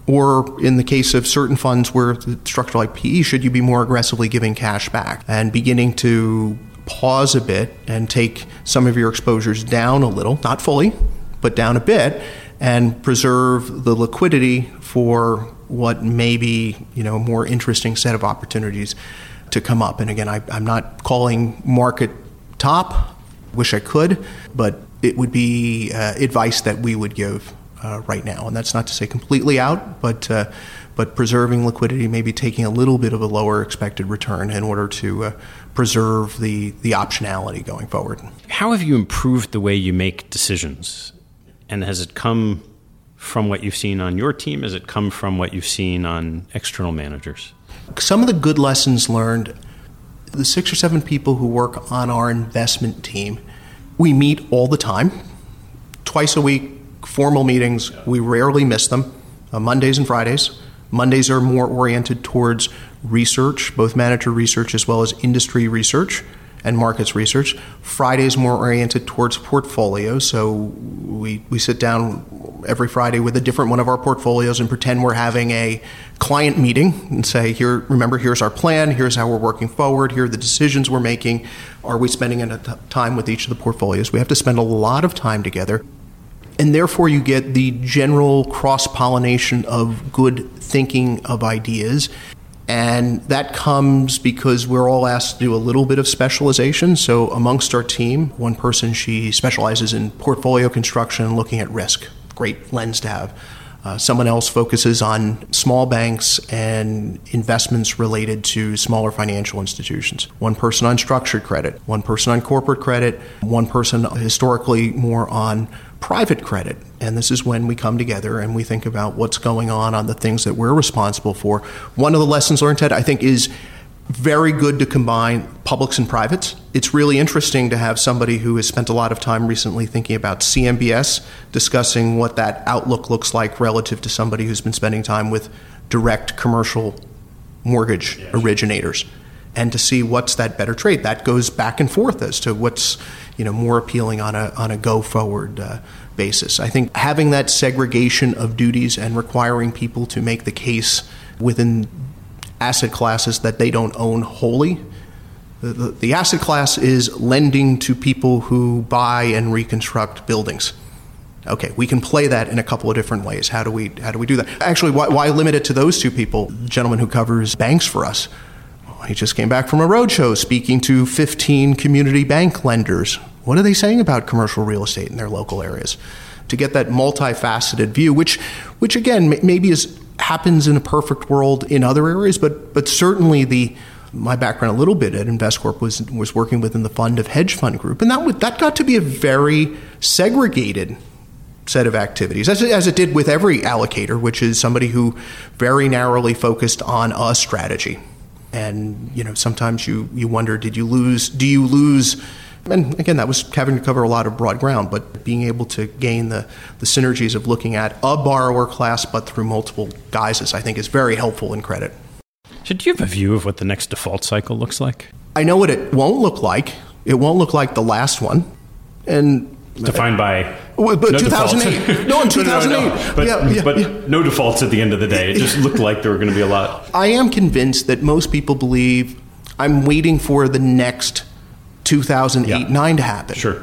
Or in the case of certain funds where it's structured like P E, should you be more aggressively giving cash back and beginning to pause a bit and take some of your exposures down a little, not fully, but down a bit, and preserve the liquidity for what may be, you know, a more interesting set of opportunities to come up. And again, I, I'm not calling market top, wish I could, but it would be uh, advice that we would give uh, right now. And that's not to say completely out, but uh, but preserving liquidity, maybe taking a little bit of a lower expected return in order to uh, preserve the, the optionality going forward. How have you improved the way you make decisions? And has it come from what you've seen on your team? Has it come from what you've seen on external managers? Some of the good lessons learned, the six or seven people who work on our investment team, we meet all the time, twice a week, formal meetings. We rarely miss them, uh, Mondays and Fridays. Mondays are more oriented towards research, both manager research as well as industry research and markets research. Fridays more oriented towards portfolios. So we we sit down every Friday with a different one of our portfolios and pretend we're having a client meeting and say, here, remember, here's our plan, here's how we're working forward, here are the decisions we're making. Are we spending enough time with each of the portfolios? We have to spend a lot of time together. And therefore you get the general cross-pollination of good thinking of ideas. And that comes because we're all asked to do a little bit of specialization. So amongst our team, one person, she specializes in portfolio construction and looking at risk. Great lens to have. Uh, someone else focuses on small banks and investments related to smaller financial institutions. One person on structured credit, one person on corporate credit, one person historically more on private credit. And this is when we come together and we think about what's going on on the things that we're responsible for. One of the lessons learned, Ted, I think is very good to combine publics and privates. It's really interesting to have somebody who has spent a lot of time recently thinking about C M B S, discussing what that outlook looks like relative to somebody who's been spending time with direct commercial mortgage yes. originators, and to see what's that better trade. That goes back and forth as to what's, you know, more appealing on a on a go-forward uh, basis. I think having that segregation of duties and requiring people to make the case within asset classes that they don't own wholly. The, the, the asset class is lending to people who buy and reconstruct buildings. Okay, we can play that in a couple of different ways. How do we how do we do that? Actually, why, why limit it to those two people? The gentleman who covers banks for us, he just came back from a roadshow speaking to fifteen community bank lenders. What are they saying about commercial real estate in their local areas? To get that multifaceted view, which, which again, maybe is happens in a perfect world in other areas, but but certainly the my background a little bit at Investcorp was was working within the fund of hedge fund group, and that would, that got to be a very segregated set of activities, as it, as it did with every allocator, which is somebody who very narrowly focused on a strategy. And you know, sometimes you you wonder, did you lose? Do you lose? And again, that was having to cover a lot of broad ground, but being able to gain the, the synergies of looking at a borrower class, but through multiple guises, I think is very helpful in credit. So do you have a view of what the next default cycle looks like? I know what it won't look like. It won't look like the last one. And defined by well, but no two thousand eight. Defaults. No, in two thousand eight. no, no, no. But, yeah, yeah, but yeah. no defaults at the end of the day. It just looked like there were going to be a lot. I am convinced that most people believe I'm waiting for the next two thousand eight nine yeah. to happen. Sure.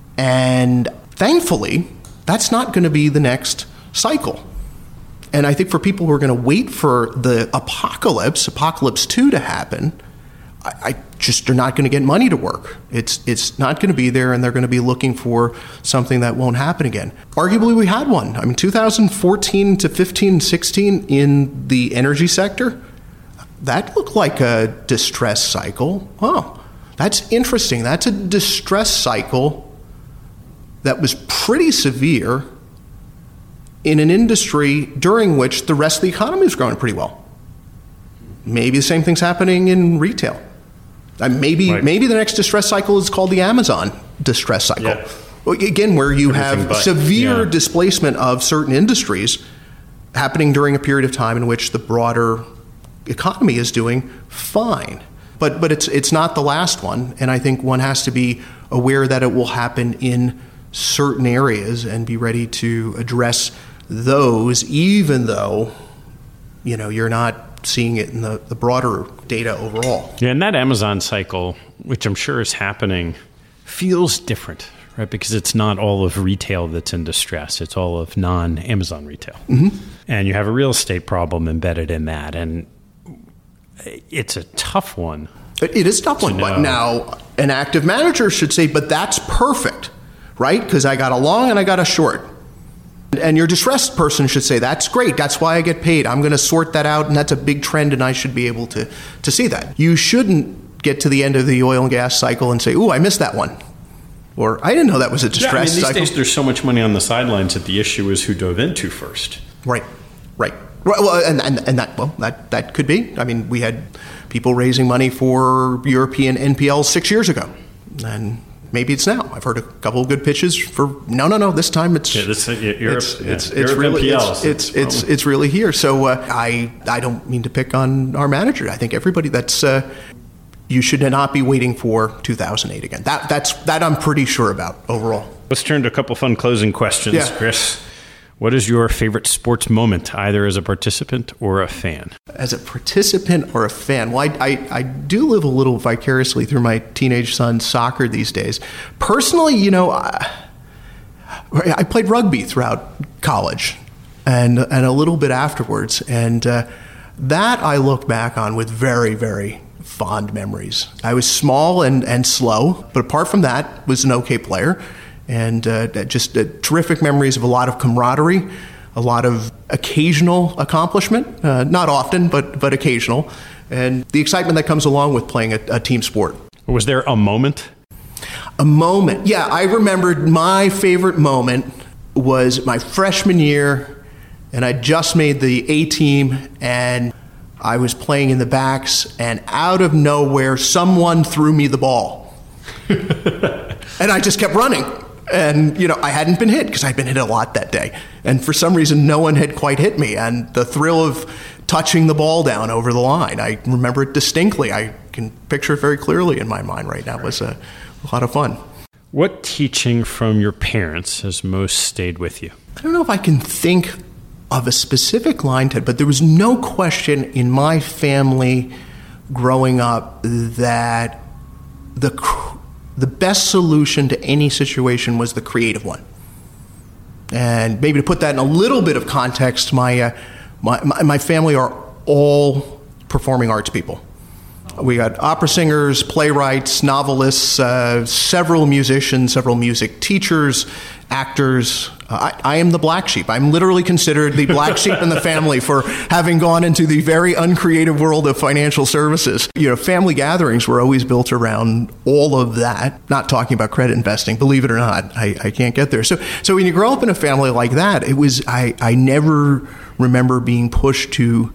And thankfully, that's not going to be the next cycle. And I think for people who are going to wait for the apocalypse, apocalypse two to happen, I, I just are not going to get money to work. It's it's not going to be there, and they're going to be looking for something that won't happen again. Arguably, we had one. I mean, two thousand fourteen to fifteen, sixteen in the energy sector, that looked like a distress cycle. Oh, that's interesting. That's a distress cycle that was pretty severe in an industry during which the rest of the economy was growing pretty well. Maybe the same thing's happening in retail. Uh, maybe right. maybe the next distress cycle is called the Amazon distress cycle. Yeah. Well, again, where you Everything have but, severe yeah. displacement of certain industries happening during a period of time in which the broader economy is doing fine. But but it's it's not the last one, and I think one has to be aware that it will happen in certain areas and be ready to address those, even though, you know, you're not seeing it in the, the broader data overall. Yeah, and that Amazon cycle, which I'm sure is happening, feels different, right? Because it's not all of retail that's in distress. It's all of non-Amazon retail. Mm-hmm. And you have a real estate problem embedded in that. And it's a tough one. It is a tough one. But now an active manager should say, but that's perfect, right? Because I got a long and I got a short. And your distressed person should say, that's great. That's why I get paid. I'm going to sort that out, and that's a big trend, and I should be able to, to see that. You shouldn't get to the end of the oil and gas cycle and say, ooh, I missed that one. Or I didn't know that was a distress yeah, I mean, these cycle. days there's so much money on the sidelines that the issue is who dove into first. Right, right. Well, and, and, and that well, that, that could be. I mean, we had people raising money for European N P Ls six years ago, and maybe it's now. I've heard a couple of good pitches for no, no, no. This time it's yeah, this, uh, Europe, it's yeah, it's, it's Europe really N P Ls. it's it's, it's it's really here. So uh, I I don't mean to pick on our manager. I think everybody that's. Uh, You should not be waiting for two thousand eight again. That that's that I'm pretty sure about overall. Let's turn to a couple fun closing questions, yeah. Chris. What is your favorite sports moment, either as a participant or a fan? As a participant or a fan? Well, I, I, I do live a little vicariously through my teenage son's soccer these days. Personally, you know, I, I played rugby throughout college and and a little bit afterwards. And uh, that I look back on with very, very fond memories. I was small and, and slow, but apart from that, was an okay player. And uh, just uh, terrific memories of a lot of camaraderie, a lot of occasional accomplishment, uh, not often, but but occasional, and the excitement that comes along with playing a, a team sport. Was there a moment? A moment. Yeah, I remembered my favorite moment was my freshman year, and I just made the A team, and I was playing in the backs, and out of nowhere, someone threw me the ball. And I just kept running. And, you know, I hadn't been hit because I'd been hit a lot that day. And for some reason, no one had quite hit me. And the thrill of touching the ball down over the line, I remember it distinctly. I can picture it very clearly in my mind right now. It was a, a lot of fun. What teaching from your parents has most stayed with you? I don't know if I can think of a specific line, Ted, but there was no question in my family growing up that the the best solution to any situation was the creative one. And maybe to put that in a little bit of context, my uh, my, my my family are all performing arts people. We got opera singers, playwrights, novelists, uh, several musicians, several music teachers, actors. Uh, I, I am the black sheep. I'm literally considered the black sheep in the family for having gone into the very uncreative world of financial services. You know, family gatherings were always built around all of that. Not talking about credit investing, believe it or not, I, I can't get there. So, so when you grow up in a family like that, it was I, I never remember being pushed to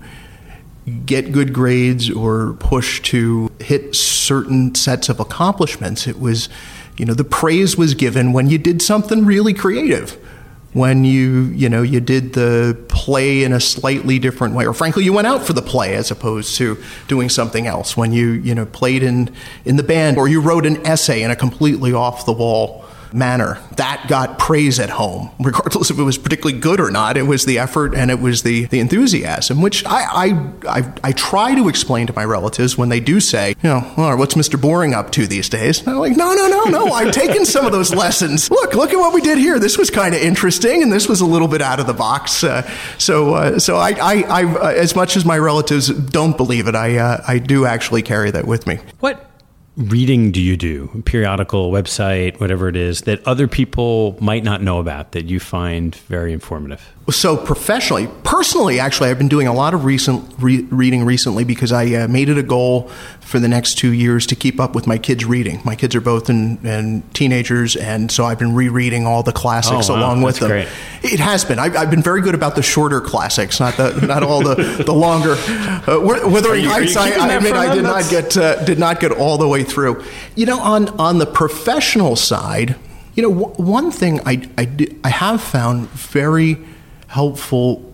get good grades or push to hit certain sets of accomplishments. It was, you know, the praise was given when you did something really creative, when you, you know, you did the play in a slightly different way, or frankly, you went out for the play as opposed to doing something else, when you, you know, played in, in the band, or you wrote an essay in a completely off-the-wall manner. That got praise at home, regardless if it was particularly good or not. It was the effort and it was the, the enthusiasm, which I, I I I try to explain to my relatives when they do say, you know, oh, what's Mister Boring up to these days? And I'm like, no, no, no, no. I've taken some of those lessons. Look, look at what we did here. This was kind of interesting, and this was a little bit out of the box. Uh, so, uh, so I, I, I uh, as much as my relatives don't believe it, I, uh, I do actually carry that with me. What reading do you do, periodical, website, whatever it is, that other people might not know about that you find very informative? So professionally, personally, actually, I've been doing a lot of recent re- reading recently because I uh, made it a goal for the next two years to keep up with my kids' reading. My kids are both in, in teenagers, and so I've been rereading all the classics oh, wow. along with That's them. Great. It has been. I've, I've been very good about the shorter classics, not the not all the the longer. Uh, Wuthering Heights, I, I admit, I did not get uh, did not get all the way through. You know, on on the professional side, you know, w- one thing I I, do, I have found very helpful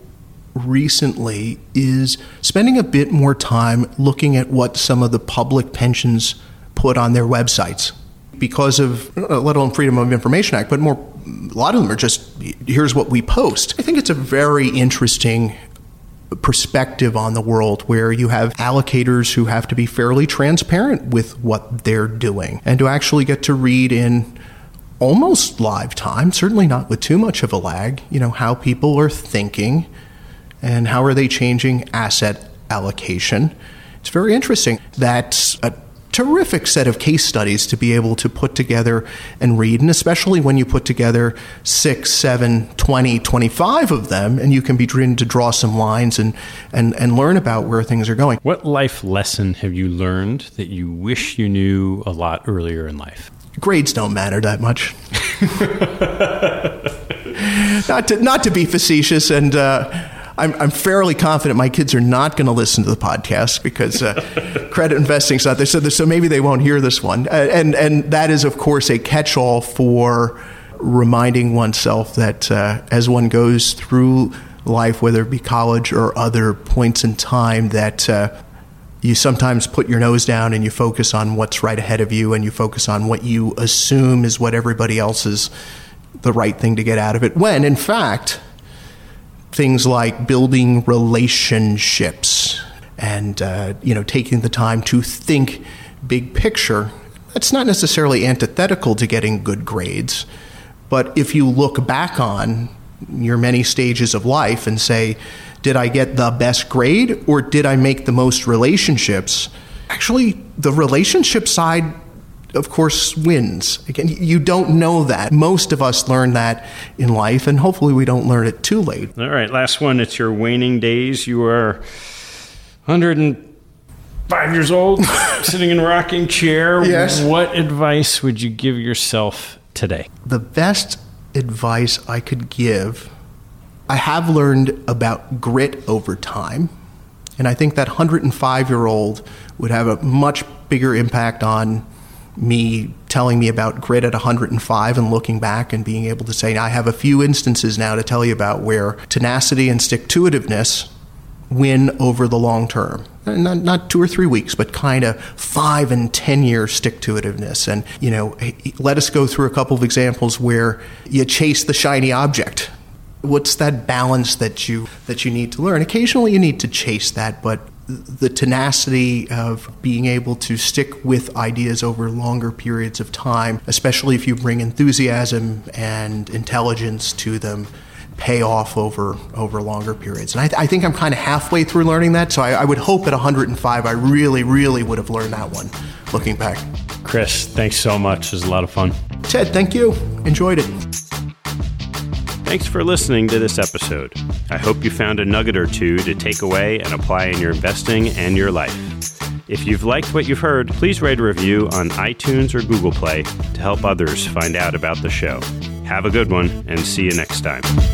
recently is spending a bit more time looking at what some of the public pensions put on their websites because of, uh, let alone Freedom of Information Act, but more, a lot of them are just, here's what we post. I think it's a very interesting perspective on the world where you have allocators who have to be fairly transparent with what they're doing and to actually get to read in almost live time, certainly not with too much of a lag, you know, how people are thinking and how are they changing asset allocation. It's very interesting. That's a terrific set of case studies to be able to put together and read, and especially when you put together six, seven, twenty, twenty-five of them, and you can begin to draw some lines and, and, and learn about where things are going. What life lesson have you learned that you wish you knew a lot earlier in life? grades don't matter that much. not to not to be facetious, and uh, I'm I'm fairly confident my kids are not going to listen to the podcast because uh, credit investing's not there. So so maybe they won't hear this one, uh, and and that is of course a catch-all for reminding oneself that uh, as one goes through life, whether it be college or other points in time, that uh, you sometimes put your nose down and you focus on what's right ahead of you, and you focus on what you assume is what everybody else is the right thing to get out of it, when in fact things like building relationships and uh, you know taking the time to think big picture, that's not necessarily antithetical to getting good grades. But if you look back on your many stages of life and say, did I get the best grade or did I make the most relationships? Actually, the relationship side, of course, wins. Again, you don't know that. Most of us learn that in life, and hopefully we don't learn it too late. All right, last one. It's your waning days. You are one hundred five years old, sitting in a rocking chair. Yes. What advice would you give yourself today? The best advice I could give, I have learned about grit over time, and I think that one hundred five-year-old would have a much bigger impact on me telling me about grit at one hundred five and looking back and being able to say, I have a few instances now to tell you about where tenacity and stick-to-itiveness win over the long term. Not, not two or three weeks, but kind of five and ten year stick-to-itiveness. And, you know, let us go through a couple of examples where you chase the shiny object. What's that balance that you that you need to learn? Occasionally you need to chase that, but the tenacity of being able to stick with ideas over longer periods of time, especially if you bring enthusiasm and intelligence to them, pay off over over longer periods. And I, th- I think I'm kind of halfway through learning that, so I, I would hope at one hundred five I really, really would have learned that one, looking back. Chris, thanks so much. It was a lot of fun. Ted, thank you. Enjoyed it. Thanks for listening to this episode. I hope you found a nugget or two to take away and apply in your investing and your life. If you've liked what you've heard, please write a review on iTunes or Google Play to help others find out about the show. Have a good one, and see you next time.